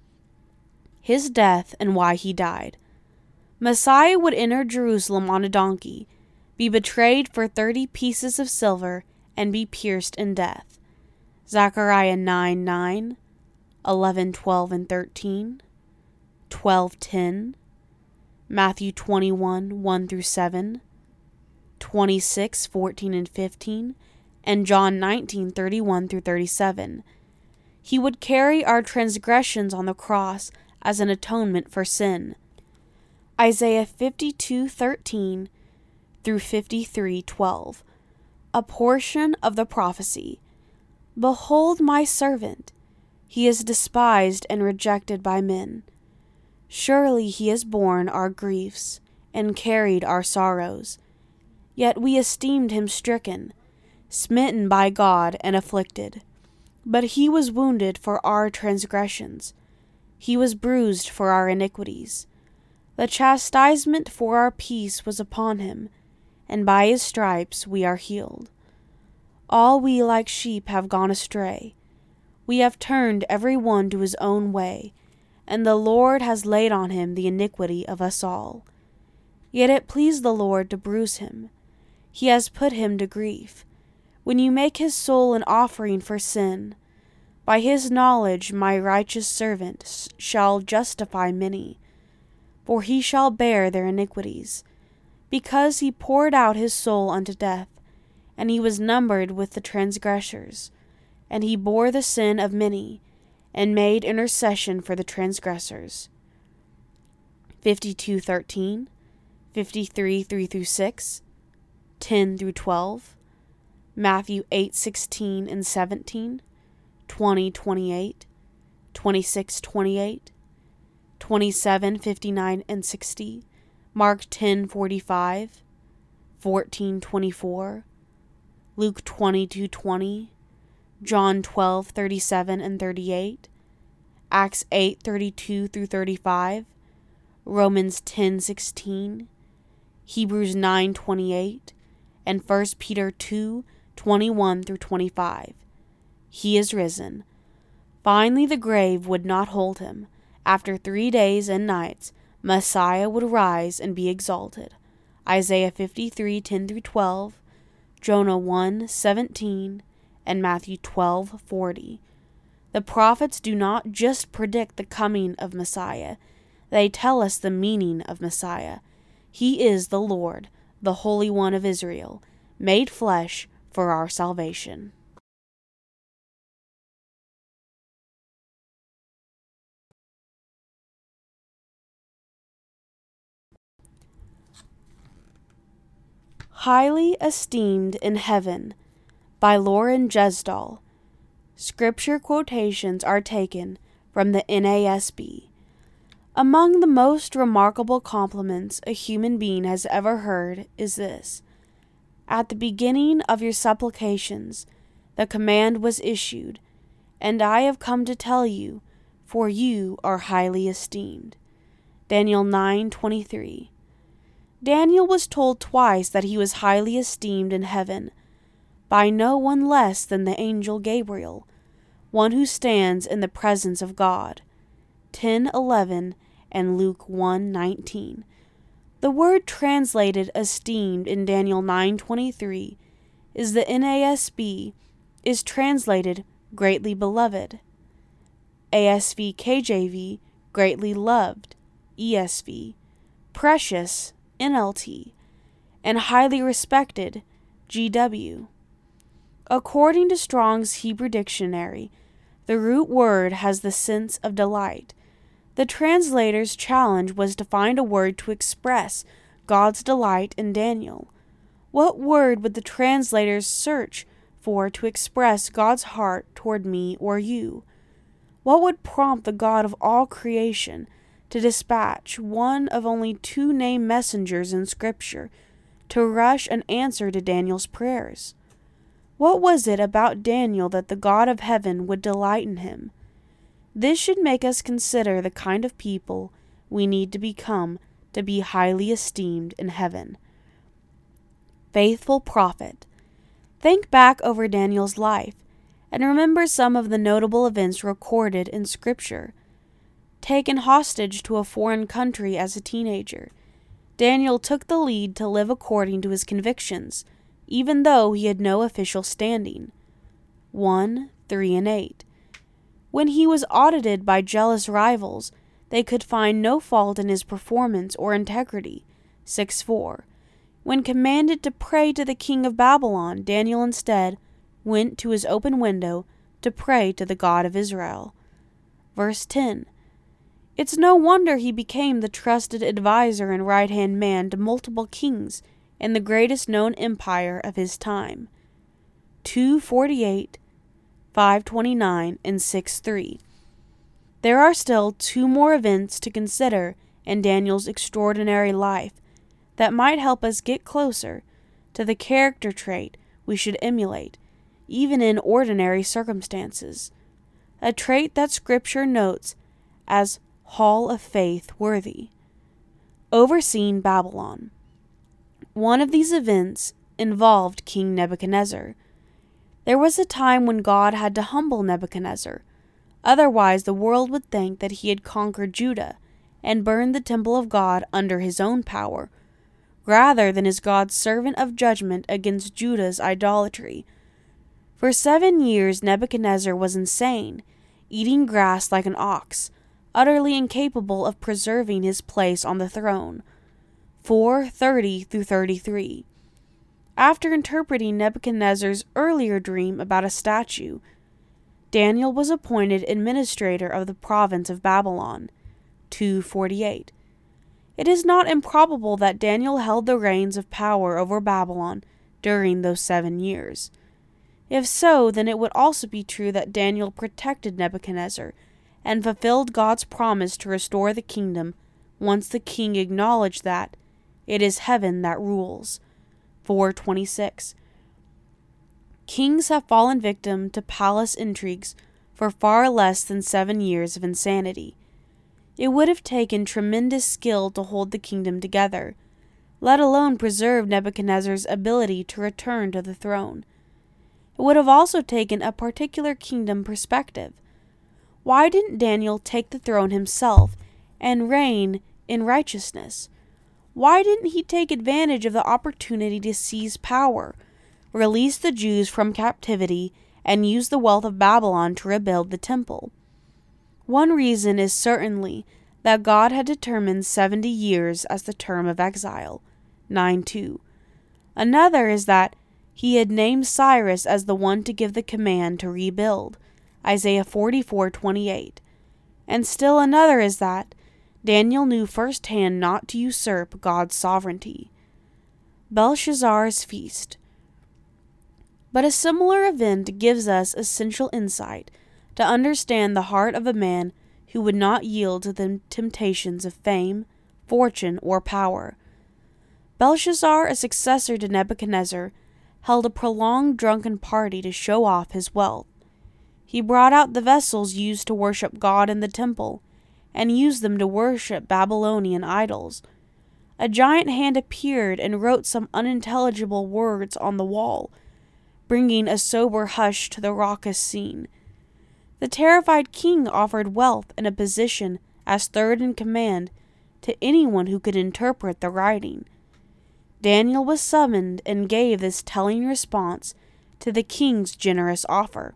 His death and why he died. Messiah would enter Jerusalem on a donkey, be betrayed for thirty pieces of silver, and be pierced in death. Zechariah nine nine, eleven twelve and thirteen, twelve ten, Matthew twenty-one one through seven, twenty-six fourteen and fifteen, and John nineteen thirty-one through thirty-seven. He would carry our transgressions on the cross as an atonement for sin. Isaiah fifty-two thirteen through fifty-three twelve. A portion of the prophecy. Behold my servant, he is despised and rejected by men. Surely he has borne our griefs and carried our sorrows. Yet we esteemed him stricken, smitten by God, and afflicted. But he was wounded for our transgressions. He was bruised for our iniquities. The chastisement for our peace was upon him, and by his stripes we are healed. All we like sheep have gone astray. We have turned every one to his own way, and the Lord has laid on him the iniquity of us all. Yet it pleased the Lord to bruise him. He has put him to grief. When you make his soul an offering for sin, by his knowledge my righteous servant shall justify many, for he shall bear their iniquities, because he poured out his soul unto death, and he was numbered with the transgressors, and he bore the sin of many, and made intercession for the transgressors. fifty-two thirteen, fifty-three three through six, ten through twelve, Matthew eight sixteen and seventeen, twenty twenty-eight, twenty-six twenty-eight, twenty-seven, fifty-nine, and sixty, Mark ten, forty-five, fourteen, twenty-four, Luke twenty-two, twenty, John twelve, thirty-seven and thirty-eight, Acts eight, thirty-two through thirty-five, Romans ten, sixteen, Hebrews nine, twenty-eight, and First Peter two, twenty-one through twenty-five. He is risen. Finally, the grave would not hold him. After three days and nights, Messiah would rise and be exalted. Isaiah fifty-three, ten through twelve, Jonah one, seventeen, and Matthew twelve, forty. The prophets do not just predict the coming of Messiah. They tell us the meaning of Messiah. He is the Lord, the Holy One of Israel, made flesh for our salvation. Highly Esteemed in Heaven by Lauren Jesdal. Scripture quotations are taken from the N A S B. Among the most remarkable compliments a human being has ever heard is this: "At the beginning of your supplications, the command was issued, and I have come to tell you, for you are highly esteemed." Daniel nine, twenty-three. Daniel was told twice that he was highly esteemed in heaven, by no one less than the angel Gabriel, one who stands in the presence of God. ten eleven and Luke one nineteen. The word translated esteemed in Daniel nine twenty-three is the N A S B is translated greatly beloved. A S V K J V greatly loved, E S V, precious, N L T, and highly respected, G W. According to Strong's Hebrew Dictionary, the root word has the sense of delight. The translator's challenge was to find a word to express God's delight in Daniel. What word would the translators search for to express God's heart toward me or you? What would prompt the God of all creation to dispatch one of only two named messengers in Scripture to rush an answer to Daniel's prayers? What was it about Daniel that the God of heaven would delight in him? This should make us consider the kind of people we need to become to be highly esteemed in heaven. Faithful prophet. Think back over Daniel's life and remember some of the notable events recorded in Scripture. Taken hostage to a foreign country as a teenager, Daniel took the lead to live according to his convictions, even though he had no official standing. one, three, and eight. When he was audited by jealous rivals, they could find no fault in his performance or integrity. six, four. When commanded to pray to the king of Babylon, Daniel instead went to his open window to pray to the God of Israel. Verse ten. It's no wonder he became the trusted advisor and right-hand man to multiple kings in the greatest known empire of his time. two forty-eight, five twenty-nine, and six three. There are still two more events to consider in Daniel's extraordinary life that might help us get closer to the character trait we should emulate, even in ordinary circumstances. A trait that Scripture notes as Hall of Faith worthy. Overseeing Babylon. One of these events involved King Nebuchadnezzar. There was a time when God had to humble Nebuchadnezzar. Otherwise, the world would think that he had conquered Judah and burned the temple of God under his own power, rather than as God's servant of judgment against Judah's idolatry. For seven years, Nebuchadnezzar was insane, eating grass like an ox, utterly incapable of preserving his place on the throne. four thirty through thirty-three. After interpreting Nebuchadnezzar's earlier dream about a statue, Daniel was appointed administrator of the province of Babylon. two forty-eight. It is not improbable that Daniel held the reins of power over Babylon during those seven years. If so, then it would also be true that Daniel protected Nebuchadnezzar and fulfilled God's promise to restore the kingdom once the king acknowledged that it is heaven that rules. four twenty-six. Kings have fallen victim to palace intrigues for far less than seven years of insanity. It would have taken tremendous skill to hold the kingdom together, let alone preserve Nebuchadnezzar's ability to return to the throne. It would have also taken a particular kingdom perspective. Why didn't Daniel take the throne himself and reign in righteousness? Why didn't he take advantage of the opportunity to seize power, release the Jews from captivity, and use the wealth of Babylon to rebuild the temple? One reason is certainly that God had determined seventy years as the term of exile, nine two. Another is that he had named Cyrus as the one to give the command to rebuild, Isaiah forty-four twenty-eight. And still another is that Daniel knew firsthand not to usurp God's sovereignty. Belshazzar's Feast. But a similar event gives us essential insight to understand the heart of a man who would not yield to the temptations of fame, fortune, or power. Belshazzar, a successor to Nebuchadnezzar, held a prolonged drunken party to show off his wealth. He brought out the vessels used to worship God in the temple, and used them to worship Babylonian idols. A giant hand appeared and wrote some unintelligible words on the wall, bringing a sober hush to the raucous scene. The terrified king offered wealth and a position as third in command to anyone who could interpret the writing. Daniel was summoned and gave this telling response to the king's generous offer.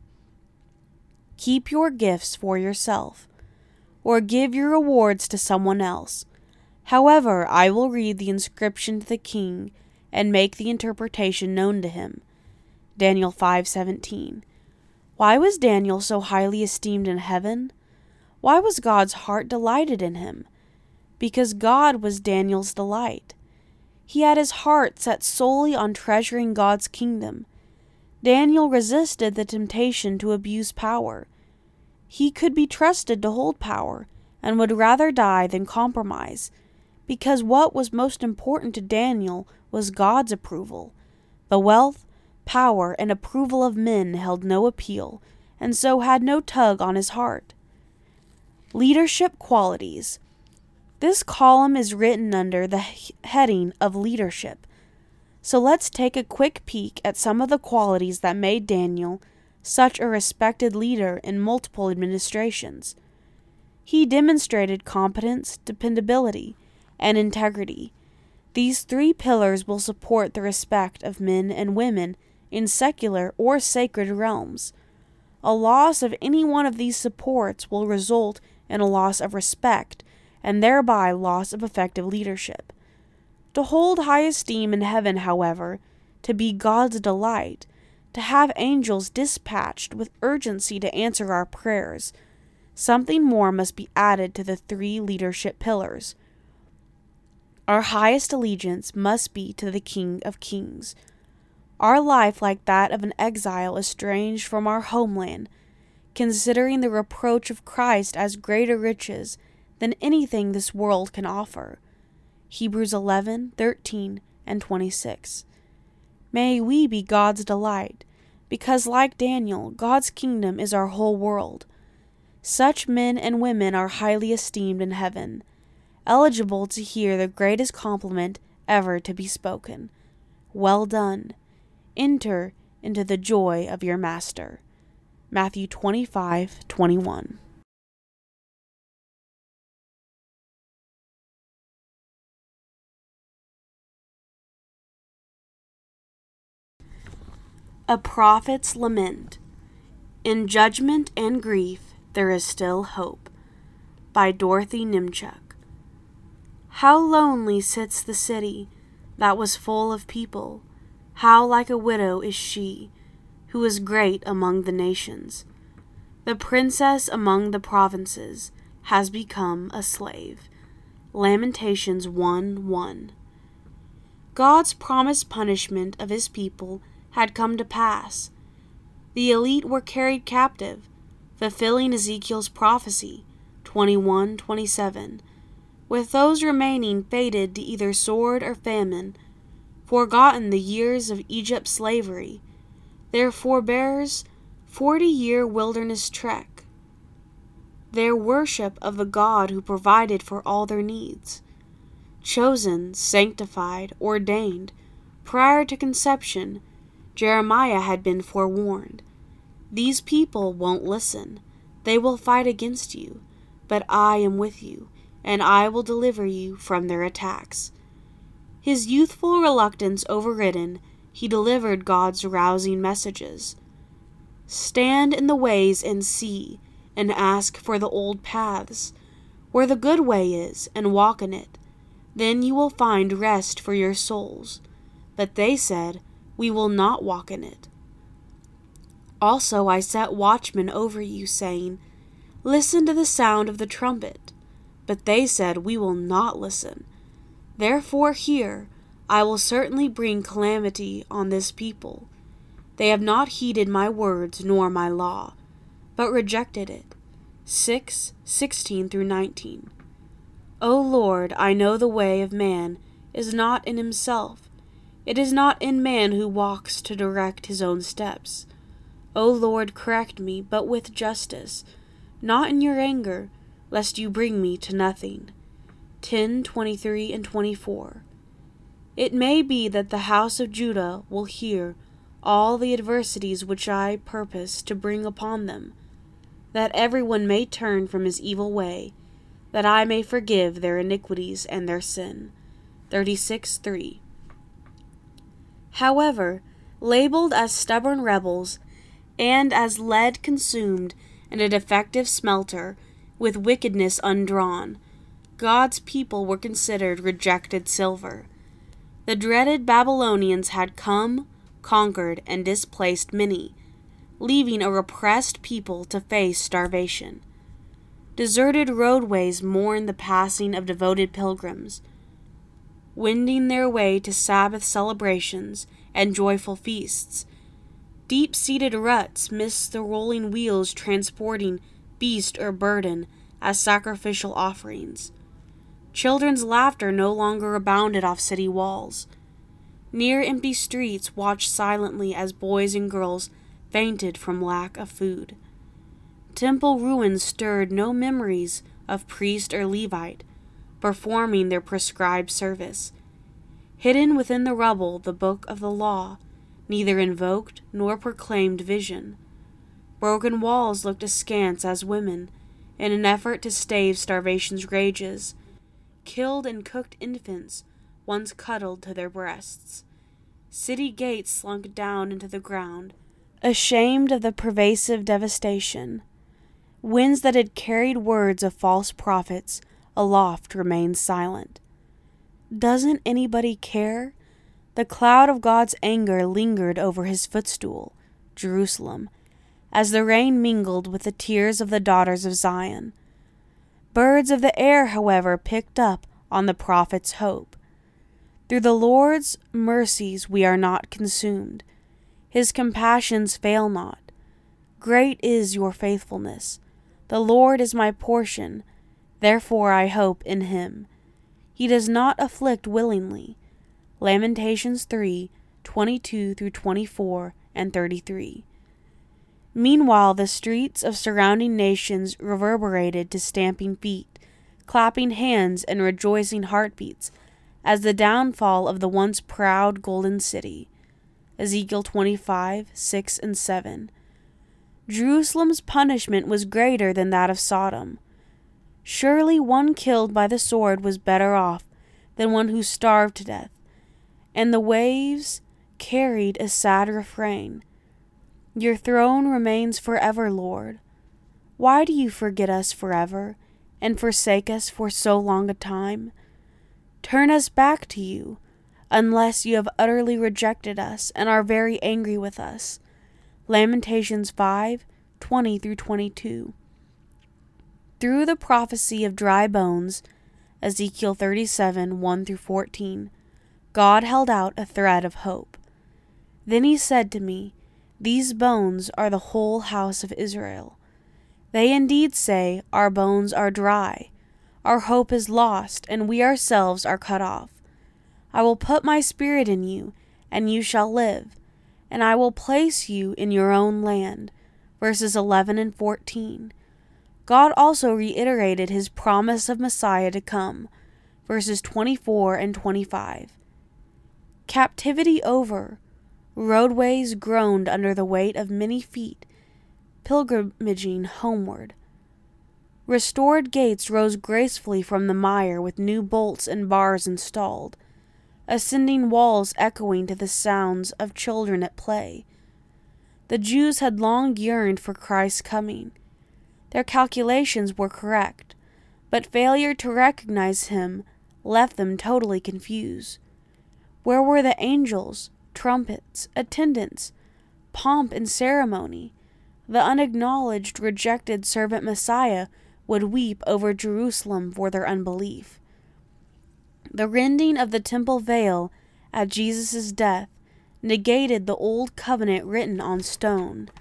Keep your gifts for yourself, or give your rewards to someone else. However, I will read the inscription to the king and make the interpretation known to him. Daniel five seventeen. Why was Daniel so highly esteemed in heaven? Why was God's heart delighted in him? Because God was Daniel's delight. He had his heart set solely on treasuring God's kingdom. Daniel resisted the temptation to abuse power. He could be trusted to hold power, and would rather die than compromise, because what was most important to Daniel was God's approval. The wealth, power, and approval of men held no appeal, and so had no tug on his heart. Leadership qualities. This column is written under the heading of leadership. So let's take a quick peek at some of the qualities that made Daniel such a respected leader in multiple administrations. He demonstrated competence, dependability, and integrity. These three pillars will support the respect of men and women in secular or sacred realms. A loss of any one of these supports will result in a loss of respect, and thereby loss of effective leadership. To hold high esteem in heaven, however, to be God's delight, to have angels dispatched with urgency to answer our prayers, something more must be added to the three leadership pillars. Our highest allegiance must be to the King of Kings. Our life, like that of an exile estranged from our homeland, considering the reproach of Christ as greater riches than anything this world can offer. Hebrews eleven thirteen and twenty-six. May we be God's delight, because like Daniel, God's kingdom is our whole world. Such men and women are highly esteemed in heaven, eligible to hear the greatest compliment ever to be spoken. Well done. Enter into the joy of your master. Matthew twenty-five twenty-one. A Prophet's Lament. In Judgment and Grief There is Still Hope, by Dorothy Nimchuk. How lonely sits the city that was full of people, how like a widow is she, who is great among the nations. The princess among the provinces has become a slave. Lamentations one one. God's promised punishment of his people had come to pass. The elite were carried captive, fulfilling Ezekiel's prophecy, twenty-one twenty-seven. With those remaining fated to either sword or famine, forgotten the years of Egypt's slavery, their forebears' forty-year wilderness trek, their worship of the God who provided for all their needs, chosen, sanctified, ordained, prior to conception, Jeremiah had been forewarned. These people won't listen. They will fight against you, but I am with you, and I will deliver you from their attacks. His youthful reluctance overridden, he delivered God's rousing messages. Stand in the ways and see, and ask for the old paths, where the good way is, and walk in it. Then you will find rest for your souls. But they said, we will not walk in it. Also I set watchmen over you, saying, listen to the sound of the trumpet. But they said, we will not listen. Therefore hear, I will certainly bring calamity on this people. They have not heeded my words nor my law, but rejected it. six sixteen through nineteen. O Lord, I know the way of man is not in himself. It is not in man who walks to direct his own steps. O Lord, correct me, but with justice, not in your anger, lest you bring me to nothing. ten twenty-three and twenty-four. It may be that the house of Judah will hear all the adversities which I purpose to bring upon them, that everyone may turn from his evil way, that I may forgive their iniquities and their sin. thirty-six three. However, labeled as stubborn rebels, and as lead consumed in a defective smelter, with wickedness undrawn, God's people were considered rejected silver. The dreaded Babylonians had come, conquered, and displaced many, leaving a repressed people to face starvation. Deserted roadways mourned the passing of devoted pilgrims, wending their way to Sabbath celebrations and joyful feasts. Deep-seated ruts missed the rolling wheels transporting beast or burden as sacrificial offerings. Children's laughter no longer abounded off city walls. Near empty streets watched silently as boys and girls fainted from lack of food. Temple ruins stirred no memories of priest or Levite performing their prescribed service. Hidden within the rubble the book of the law neither invoked nor proclaimed vision. Broken walls looked askance as women, in an effort to stave starvation's rages, killed and cooked infants once cuddled to their breasts. City gates slunk down into the ground, ashamed of the pervasive devastation. Winds that had carried words of false prophets aloft remained silent. Doesn't anybody care? The cloud of God's anger lingered over his footstool, Jerusalem, as the rain mingled with the tears of the daughters of Zion. Birds of the air, however, picked up on the prophet's hope. Through the Lord's mercies we are not consumed. His compassions fail not. Great is your faithfulness. The Lord is my portion, therefore I hope in him. He does not afflict willingly. Lamentations three, twenty-two through twenty-four and thirty-three. Meanwhile, the streets of surrounding nations reverberated to stamping feet, clapping hands, and rejoicing heartbeats as the downfall of the once proud golden city. Ezekiel twenty-five, six and seven. Jerusalem's punishment was greater than that of Sodom. Surely one killed by the sword was better off than one who starved to death. And the waves carried a sad refrain. Your throne remains forever, Lord. Why do you forget us forever, and forsake us for so long a time? Turn us back to you, unless you have utterly rejected us and are very angry with us. Lamentations five, twenty through twenty-two. Through the prophecy of dry bones, Ezekiel thirty-seven, one through fourteen, God held out a thread of hope. Then he said to me, these bones are the whole house of Israel. They indeed say, our bones are dry, our hope is lost, and we ourselves are cut off. I will put my spirit in you, and you shall live, and I will place you in your own land. Verses eleven and fourteen. God also reiterated his promise of Messiah to come. Verses twenty-four and twenty-five. Captivity over, roadways groaned under the weight of many feet, pilgrimaging homeward. Restored gates rose gracefully from the mire with new bolts and bars installed, ascending walls echoing to the sounds of children at play. The Jews had long yearned for Christ's coming. Their calculations were correct, but failure to recognize him left them totally confused. Where were the angels, trumpets, attendants, pomp and ceremony? The unacknowledged, rejected servant Messiah would weep over Jerusalem for their unbelief. The rending of the temple veil at Jesus' death negated the old covenant written on stone.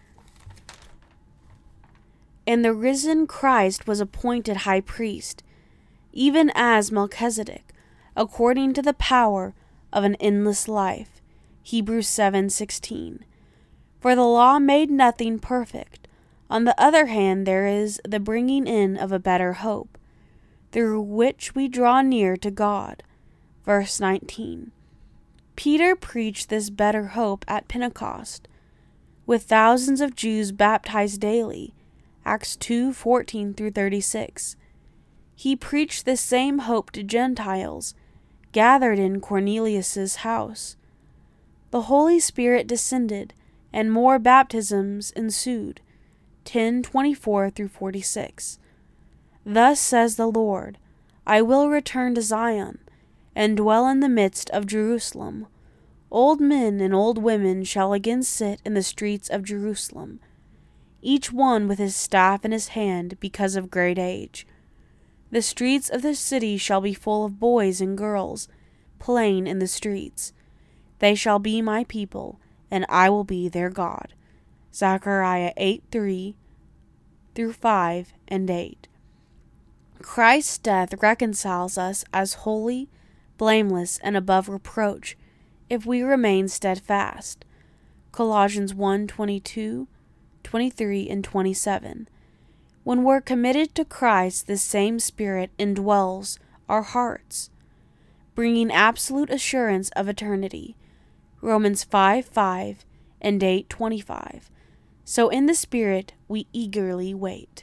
And the risen Christ was appointed high priest, even as Melchizedek, according to the power of an endless life. Hebrews seven sixteen. For the law made nothing perfect. On the other hand, there is the bringing in of a better hope, through which we draw near to God. Verse nineteen. Peter preached this better hope at Pentecost, with thousands of Jews baptized daily. Acts two fourteen through thirty-six. He preached this same hope to Gentiles, gathered in Cornelius's house. The Holy Spirit descended, and more baptisms ensued. ten twenty-four through forty-six. Thus says the Lord, I will return to Zion, and dwell in the midst of Jerusalem. Old men and old women shall again sit in the streets of Jerusalem, each one with his staff in his hand because of great age. The streets of the city shall be full of boys and girls, playing in the streets. They shall be my people, and I will be their God. Zechariah eight three through five and eight. Christ's death reconciles us as holy, blameless, and above reproach if we remain steadfast. Colossians one twenty-two, twenty-three, and twenty-seven. When we're committed to Christ, this same Spirit indwells our hearts, bringing absolute assurance of eternity. Romans five five and eight twenty-five. So in the Spirit we eagerly wait.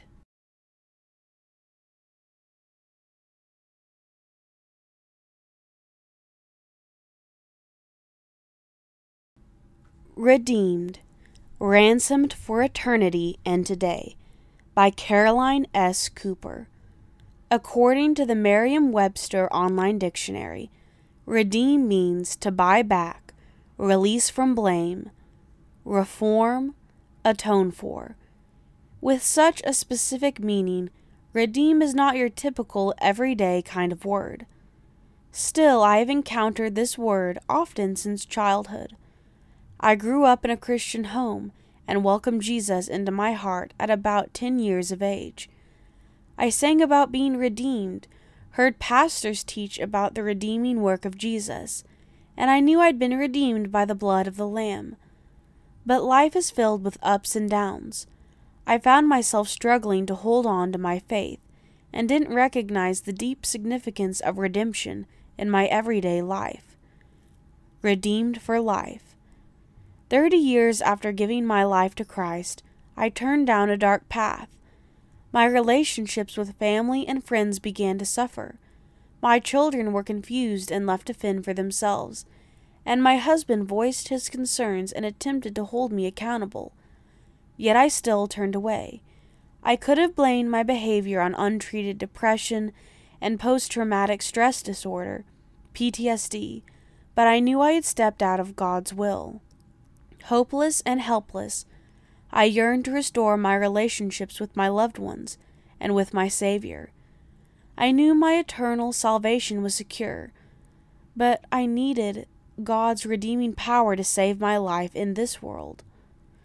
Redeemed, Ransomed for Eternity and Today, by Caroline S. Cooper. According to the Merriam-Webster Online Dictionary, redeem means to buy back, release from blame, reform, atone for. With such a specific meaning, redeem is not your typical everyday kind of word. Still, I have encountered this word often since childhood. I grew up in a Christian home and welcomed Jesus into my heart at about ten years of age. I sang about being redeemed, heard pastors teach about the redeeming work of Jesus, and I knew I'd been redeemed by the blood of the Lamb. But life is filled with ups and downs. I found myself struggling to hold on to my faith and didn't recognize the deep significance of redemption in my everyday life. Redeemed for life. Thirty years after giving my life to Christ, I turned down a dark path. My relationships with family and friends began to suffer. My children were confused and left to fend for themselves, and my husband voiced his concerns and attempted to hold me accountable. Yet I still turned away. I could have blamed my behavior on untreated depression and post-traumatic stress disorder, P T S D, but I knew I had stepped out of God's will. Hopeless and helpless, I yearned to restore my relationships with my loved ones and with my Savior. I knew my eternal salvation was secure, but I needed God's redeeming power to save my life in this world.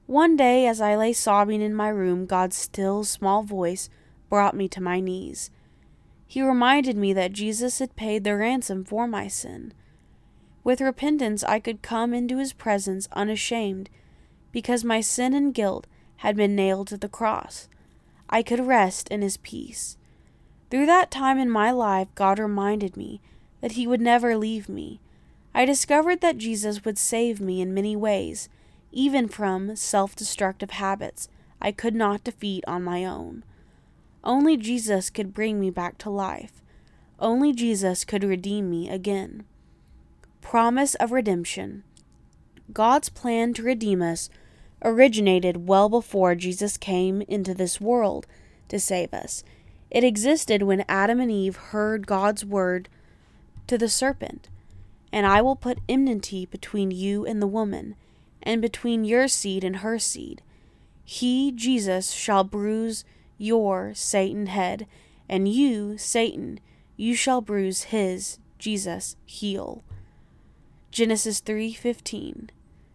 One day, as I lay sobbing in my room, God's still, small voice brought me to my knees. He reminded me that Jesus had paid the ransom for my sin. With repentance, I could come into his presence unashamed, because my sin and guilt had been nailed to the cross. I could rest in his peace. Through that time in my life, God reminded me that he would never leave me. I discovered that Jesus would save me in many ways, even from self-destructive habits I could not defeat on my own. Only Jesus could bring me back to life. Only Jesus could redeem me again. Promise of redemption. God's plan to redeem us originated well before Jesus came into this world to save us. It existed when Adam and Eve heard God's word to the serpent. And I will put enmity between you and the woman, and between your seed and her seed. He, Jesus, shall bruise your, Satan, head, and you, Satan, you shall bruise his, Jesus, heel. Genesis three fifteen.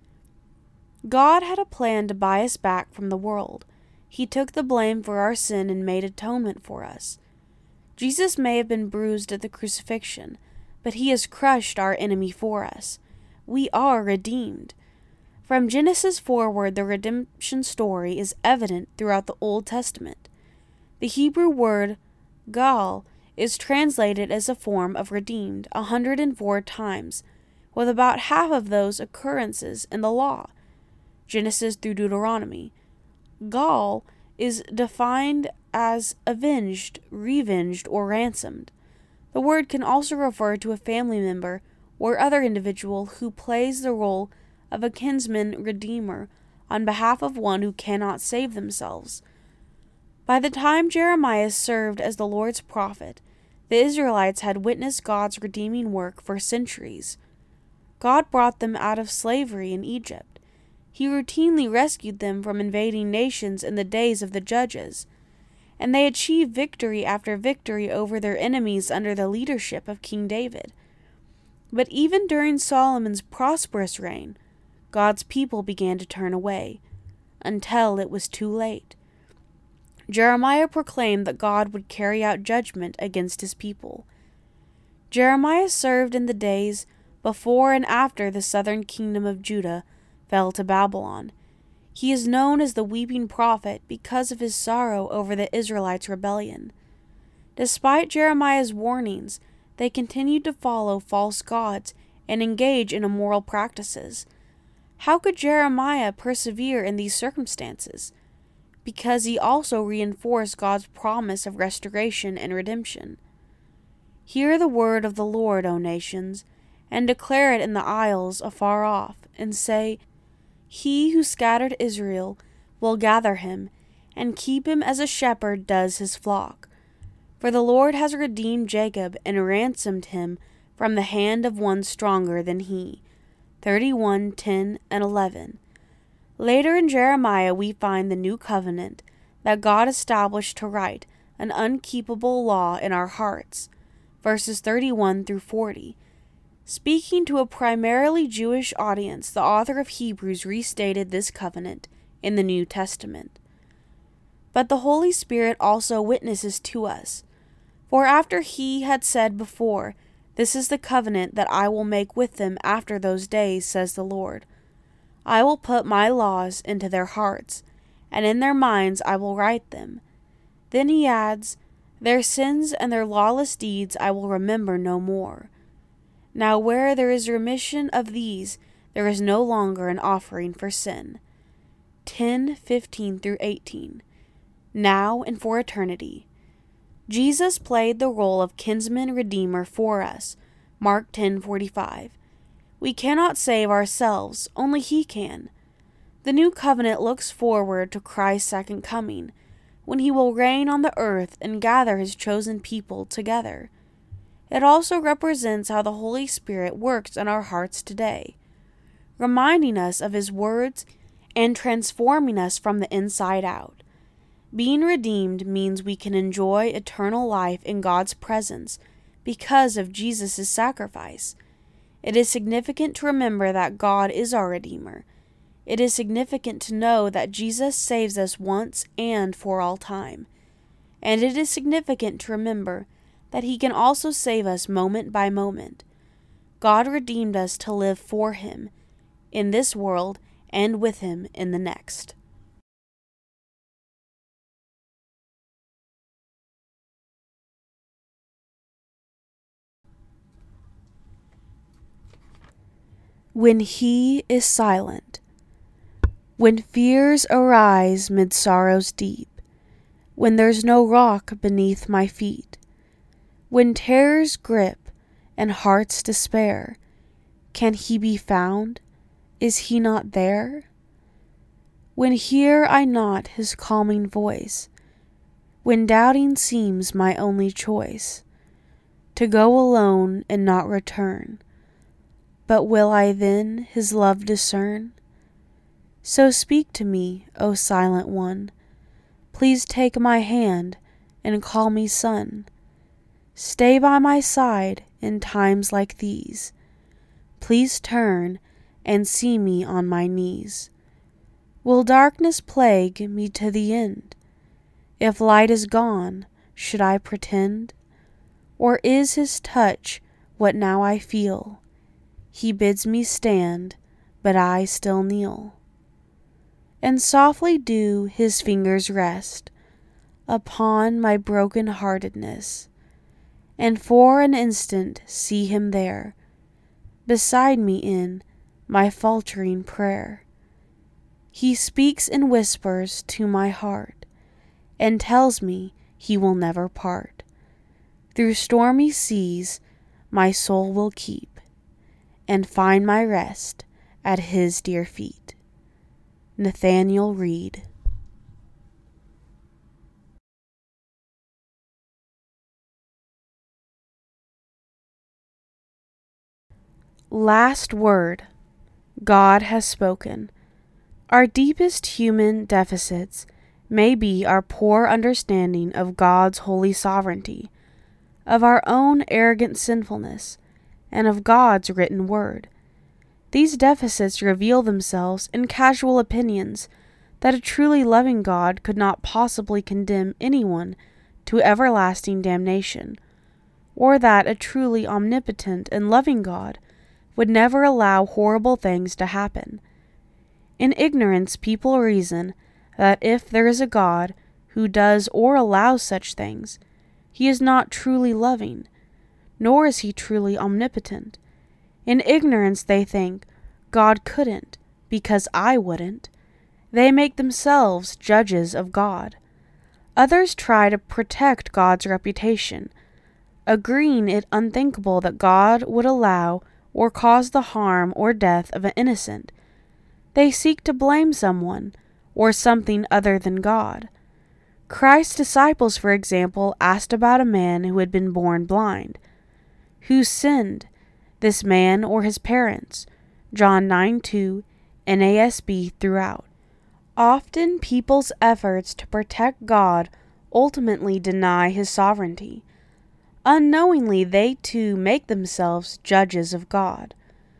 God had a plan to buy us back from the world. He took the blame for our sin and made atonement for us. Jesus may have been bruised at the crucifixion, but he has crushed our enemy for us. We are redeemed. From Genesis forward, the redemption story is evident throughout the Old Testament. The Hebrew word gal is translated as a form of redeemed one hundred four times, with about half of those occurrences in the law, Genesis through Deuteronomy. Gal is defined as avenged, revenged, or ransomed. The word can also refer to a family member or other individual who plays the role of a kinsman redeemer on behalf of one who cannot save themselves. By the time Jeremiah served as the Lord's prophet, the Israelites had witnessed God's redeeming work for centuries. God brought them out of slavery in Egypt. He routinely rescued them from invading nations in the days of the judges, and they achieved victory after victory over their enemies under the leadership of King David. But even during Solomon's prosperous reign, God's people began to turn away, until it was too late. Jeremiah proclaimed that God would carry out judgment against his people. Jeremiah served in the days before and after the southern kingdom of Judah fell to Babylon. He is known as the weeping prophet because of his sorrow over the Israelites' rebellion. Despite Jeremiah's warnings, they continued to follow false gods and engage in immoral practices. How could Jeremiah persevere in these circumstances? Because he also reinforced God's promise of restoration and redemption. Hear the word of the Lord, O nations, and declare it in the isles afar off, and say, He who scattered Israel will gather him, and keep him as a shepherd does his flock. For the Lord has redeemed Jacob and ransomed him from the hand of one stronger than he. thirty-one, ten, and eleven. Later in Jeremiah we find the new covenant that God established to write an unkeepable law in our hearts, verses thirty-one through forty. Speaking to a primarily Jewish audience, the author of Hebrews restated this covenant in the New Testament. But the Holy Spirit also witnesses to us. For after he had said before, This is the covenant that I will make with them after those days, says the Lord. I will put my laws into their hearts, and in their minds I will write them. Then he adds, Their sins and their lawless deeds I will remember no more. Now where there is remission of these, there is no longer an offering for sin. ten, fifteen through eighteen. Now and for eternity. Jesus played the role of kinsman redeemer for us. Mark ten forty-five. We cannot save ourselves, only he can. The new covenant looks forward to Christ's second coming, when he will reign on the earth and gather his chosen people together. It also represents how the Holy Spirit works in our hearts today, reminding us of his words and transforming us from the inside out. Being redeemed means we can enjoy eternal life in God's presence because of Jesus' sacrifice. It is significant to remember that God is our Redeemer. it is significant to know that Jesus saves us once and for all time. And it is significant to remember that He can also save us moment by moment. God redeemed us to live for Him in this world and with Him in the next. When He is silent, when fears arise mid sorrows deep, when there's no rock beneath my feet, when terrors grip and hearts despair, can He be found? Is He not there? When hear I not His calming voice, when doubting seems my only choice, to go alone and not return, but will I then His love discern? So speak to me, O silent one, please take my hand and call me son. Stay by my side in times like these. Please turn and see me on my knees. Will darkness plague me to the end? If light is gone, should I pretend? Or is His touch what now I feel? He bids me stand, but I still kneel. And softly do His fingers rest upon my broken heartedness, and for an instant see Him there, beside me in my faltering prayer. He speaks in whispers to my heart, and tells me He will never part. Through stormy seas my soul will keep, and find my rest at His dear feet. Nathaniel Reed. Last word. God has spoken. Our deepest human deficits may be our poor understanding of God's holy sovereignty, of our own arrogant sinfulness, and of God's written word. These deficits reveal themselves in casual opinions that a truly loving God could not possibly condemn anyone to everlasting damnation, or that a truly omnipotent and loving God would never allow horrible things to happen. In ignorance, people reason that if there is a God who does or allows such things, He is not truly loving, nor is He truly omnipotent. In ignorance they think, God couldn't, because I wouldn't. They make themselves judges of God. Others try to protect God's reputation, agreeing it unthinkable that God would allow or cause the harm or death of an innocent. They seek to blame someone or something other than God. Christ's disciples, for example, asked about a man who had been born blind. Who sinned, this man or his parents? John nine two, N A S B throughout. Often people's efforts to protect God ultimately deny His sovereignty. Unknowingly, they too make themselves judges of God.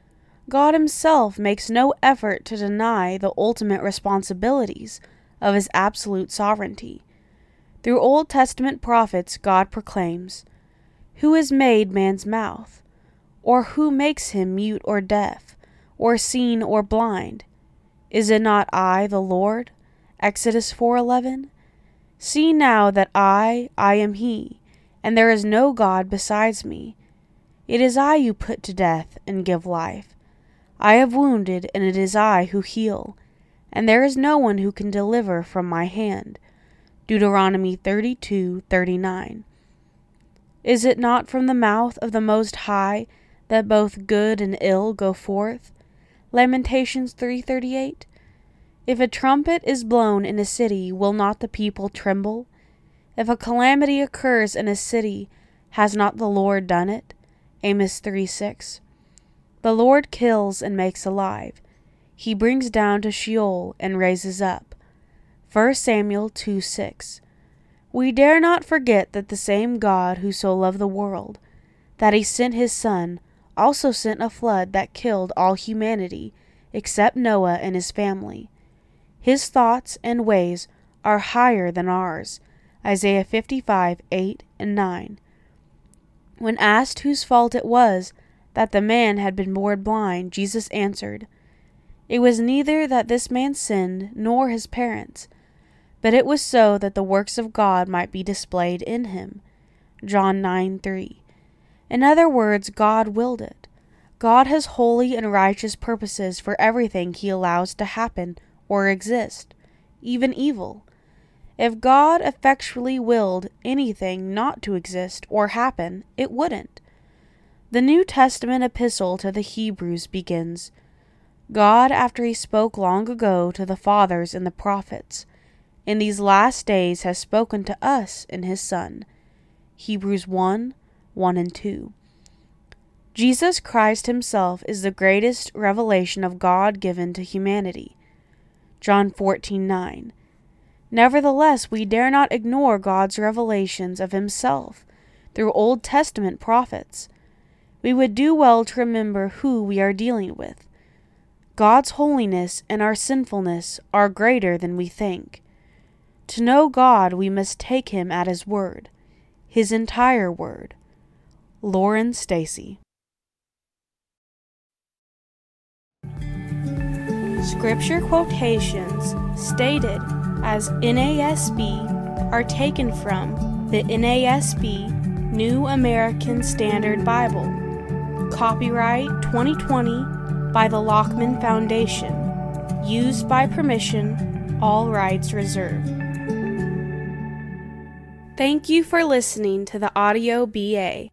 God Himself makes no effort to deny the ultimate responsibilities of His absolute sovereignty. Through Old Testament prophets, God proclaims, "Who has made man's mouth? Or who makes him mute or deaf, or seen or blind? Is it not I, the Lord?" Exodus four eleven. "See now that I, I am He, and there is no God besides me. It is I who put to death and give life. I have wounded, and it is I who heal, and there is no one who can deliver from my hand." Deuteronomy thirty-two thirty-nine. Is it not from the mouth of the Most High that both good and ill go forth? Lamentations three thirty-eight. If a trumpet is blown in a city, will not the people tremble? If a calamity occurs in a city, has not the Lord done it? Amos three six. The Lord kills and makes alive. He brings down to Sheol and raises up. First Samuel two six. We dare not forget that the same God who so loved the world, that He sent His Son, also sent a flood that killed all humanity except Noah and his family. His thoughts and ways are higher than ours. Isaiah fifty-five, eight and nine. When asked whose fault it was that the man had been born blind, Jesus answered, "It was neither that this man sinned nor his parents, but it was so that the works of God might be displayed in him." John nine, three. In other words, God willed it. God has holy and righteous purposes for everything he allows to happen or exist, even evil. If God effectually willed anything not to exist or happen, it wouldn't. The New Testament epistle to the Hebrews begins, "God, after he spoke long ago to the fathers and the prophets, in these last days has spoken to us in his Son." Hebrews one, one and two. Jesus Christ himself is the greatest revelation of God given to humanity. John fourteen, nine. Nevertheless, we dare not ignore God's revelations of himself through Old Testament prophets. We would do well to remember who we are dealing with. God's holiness and our sinfulness are greater than we think. To know God, we must take him at his word, his entire word. Lauren Stacy. Scripture quotations stated as N A S B are taken from the N A S B New American Standard Bible. Copyright twenty twenty by the Lockman Foundation. Used by permission, all rights reserved. Thank you for listening to the Audio B A.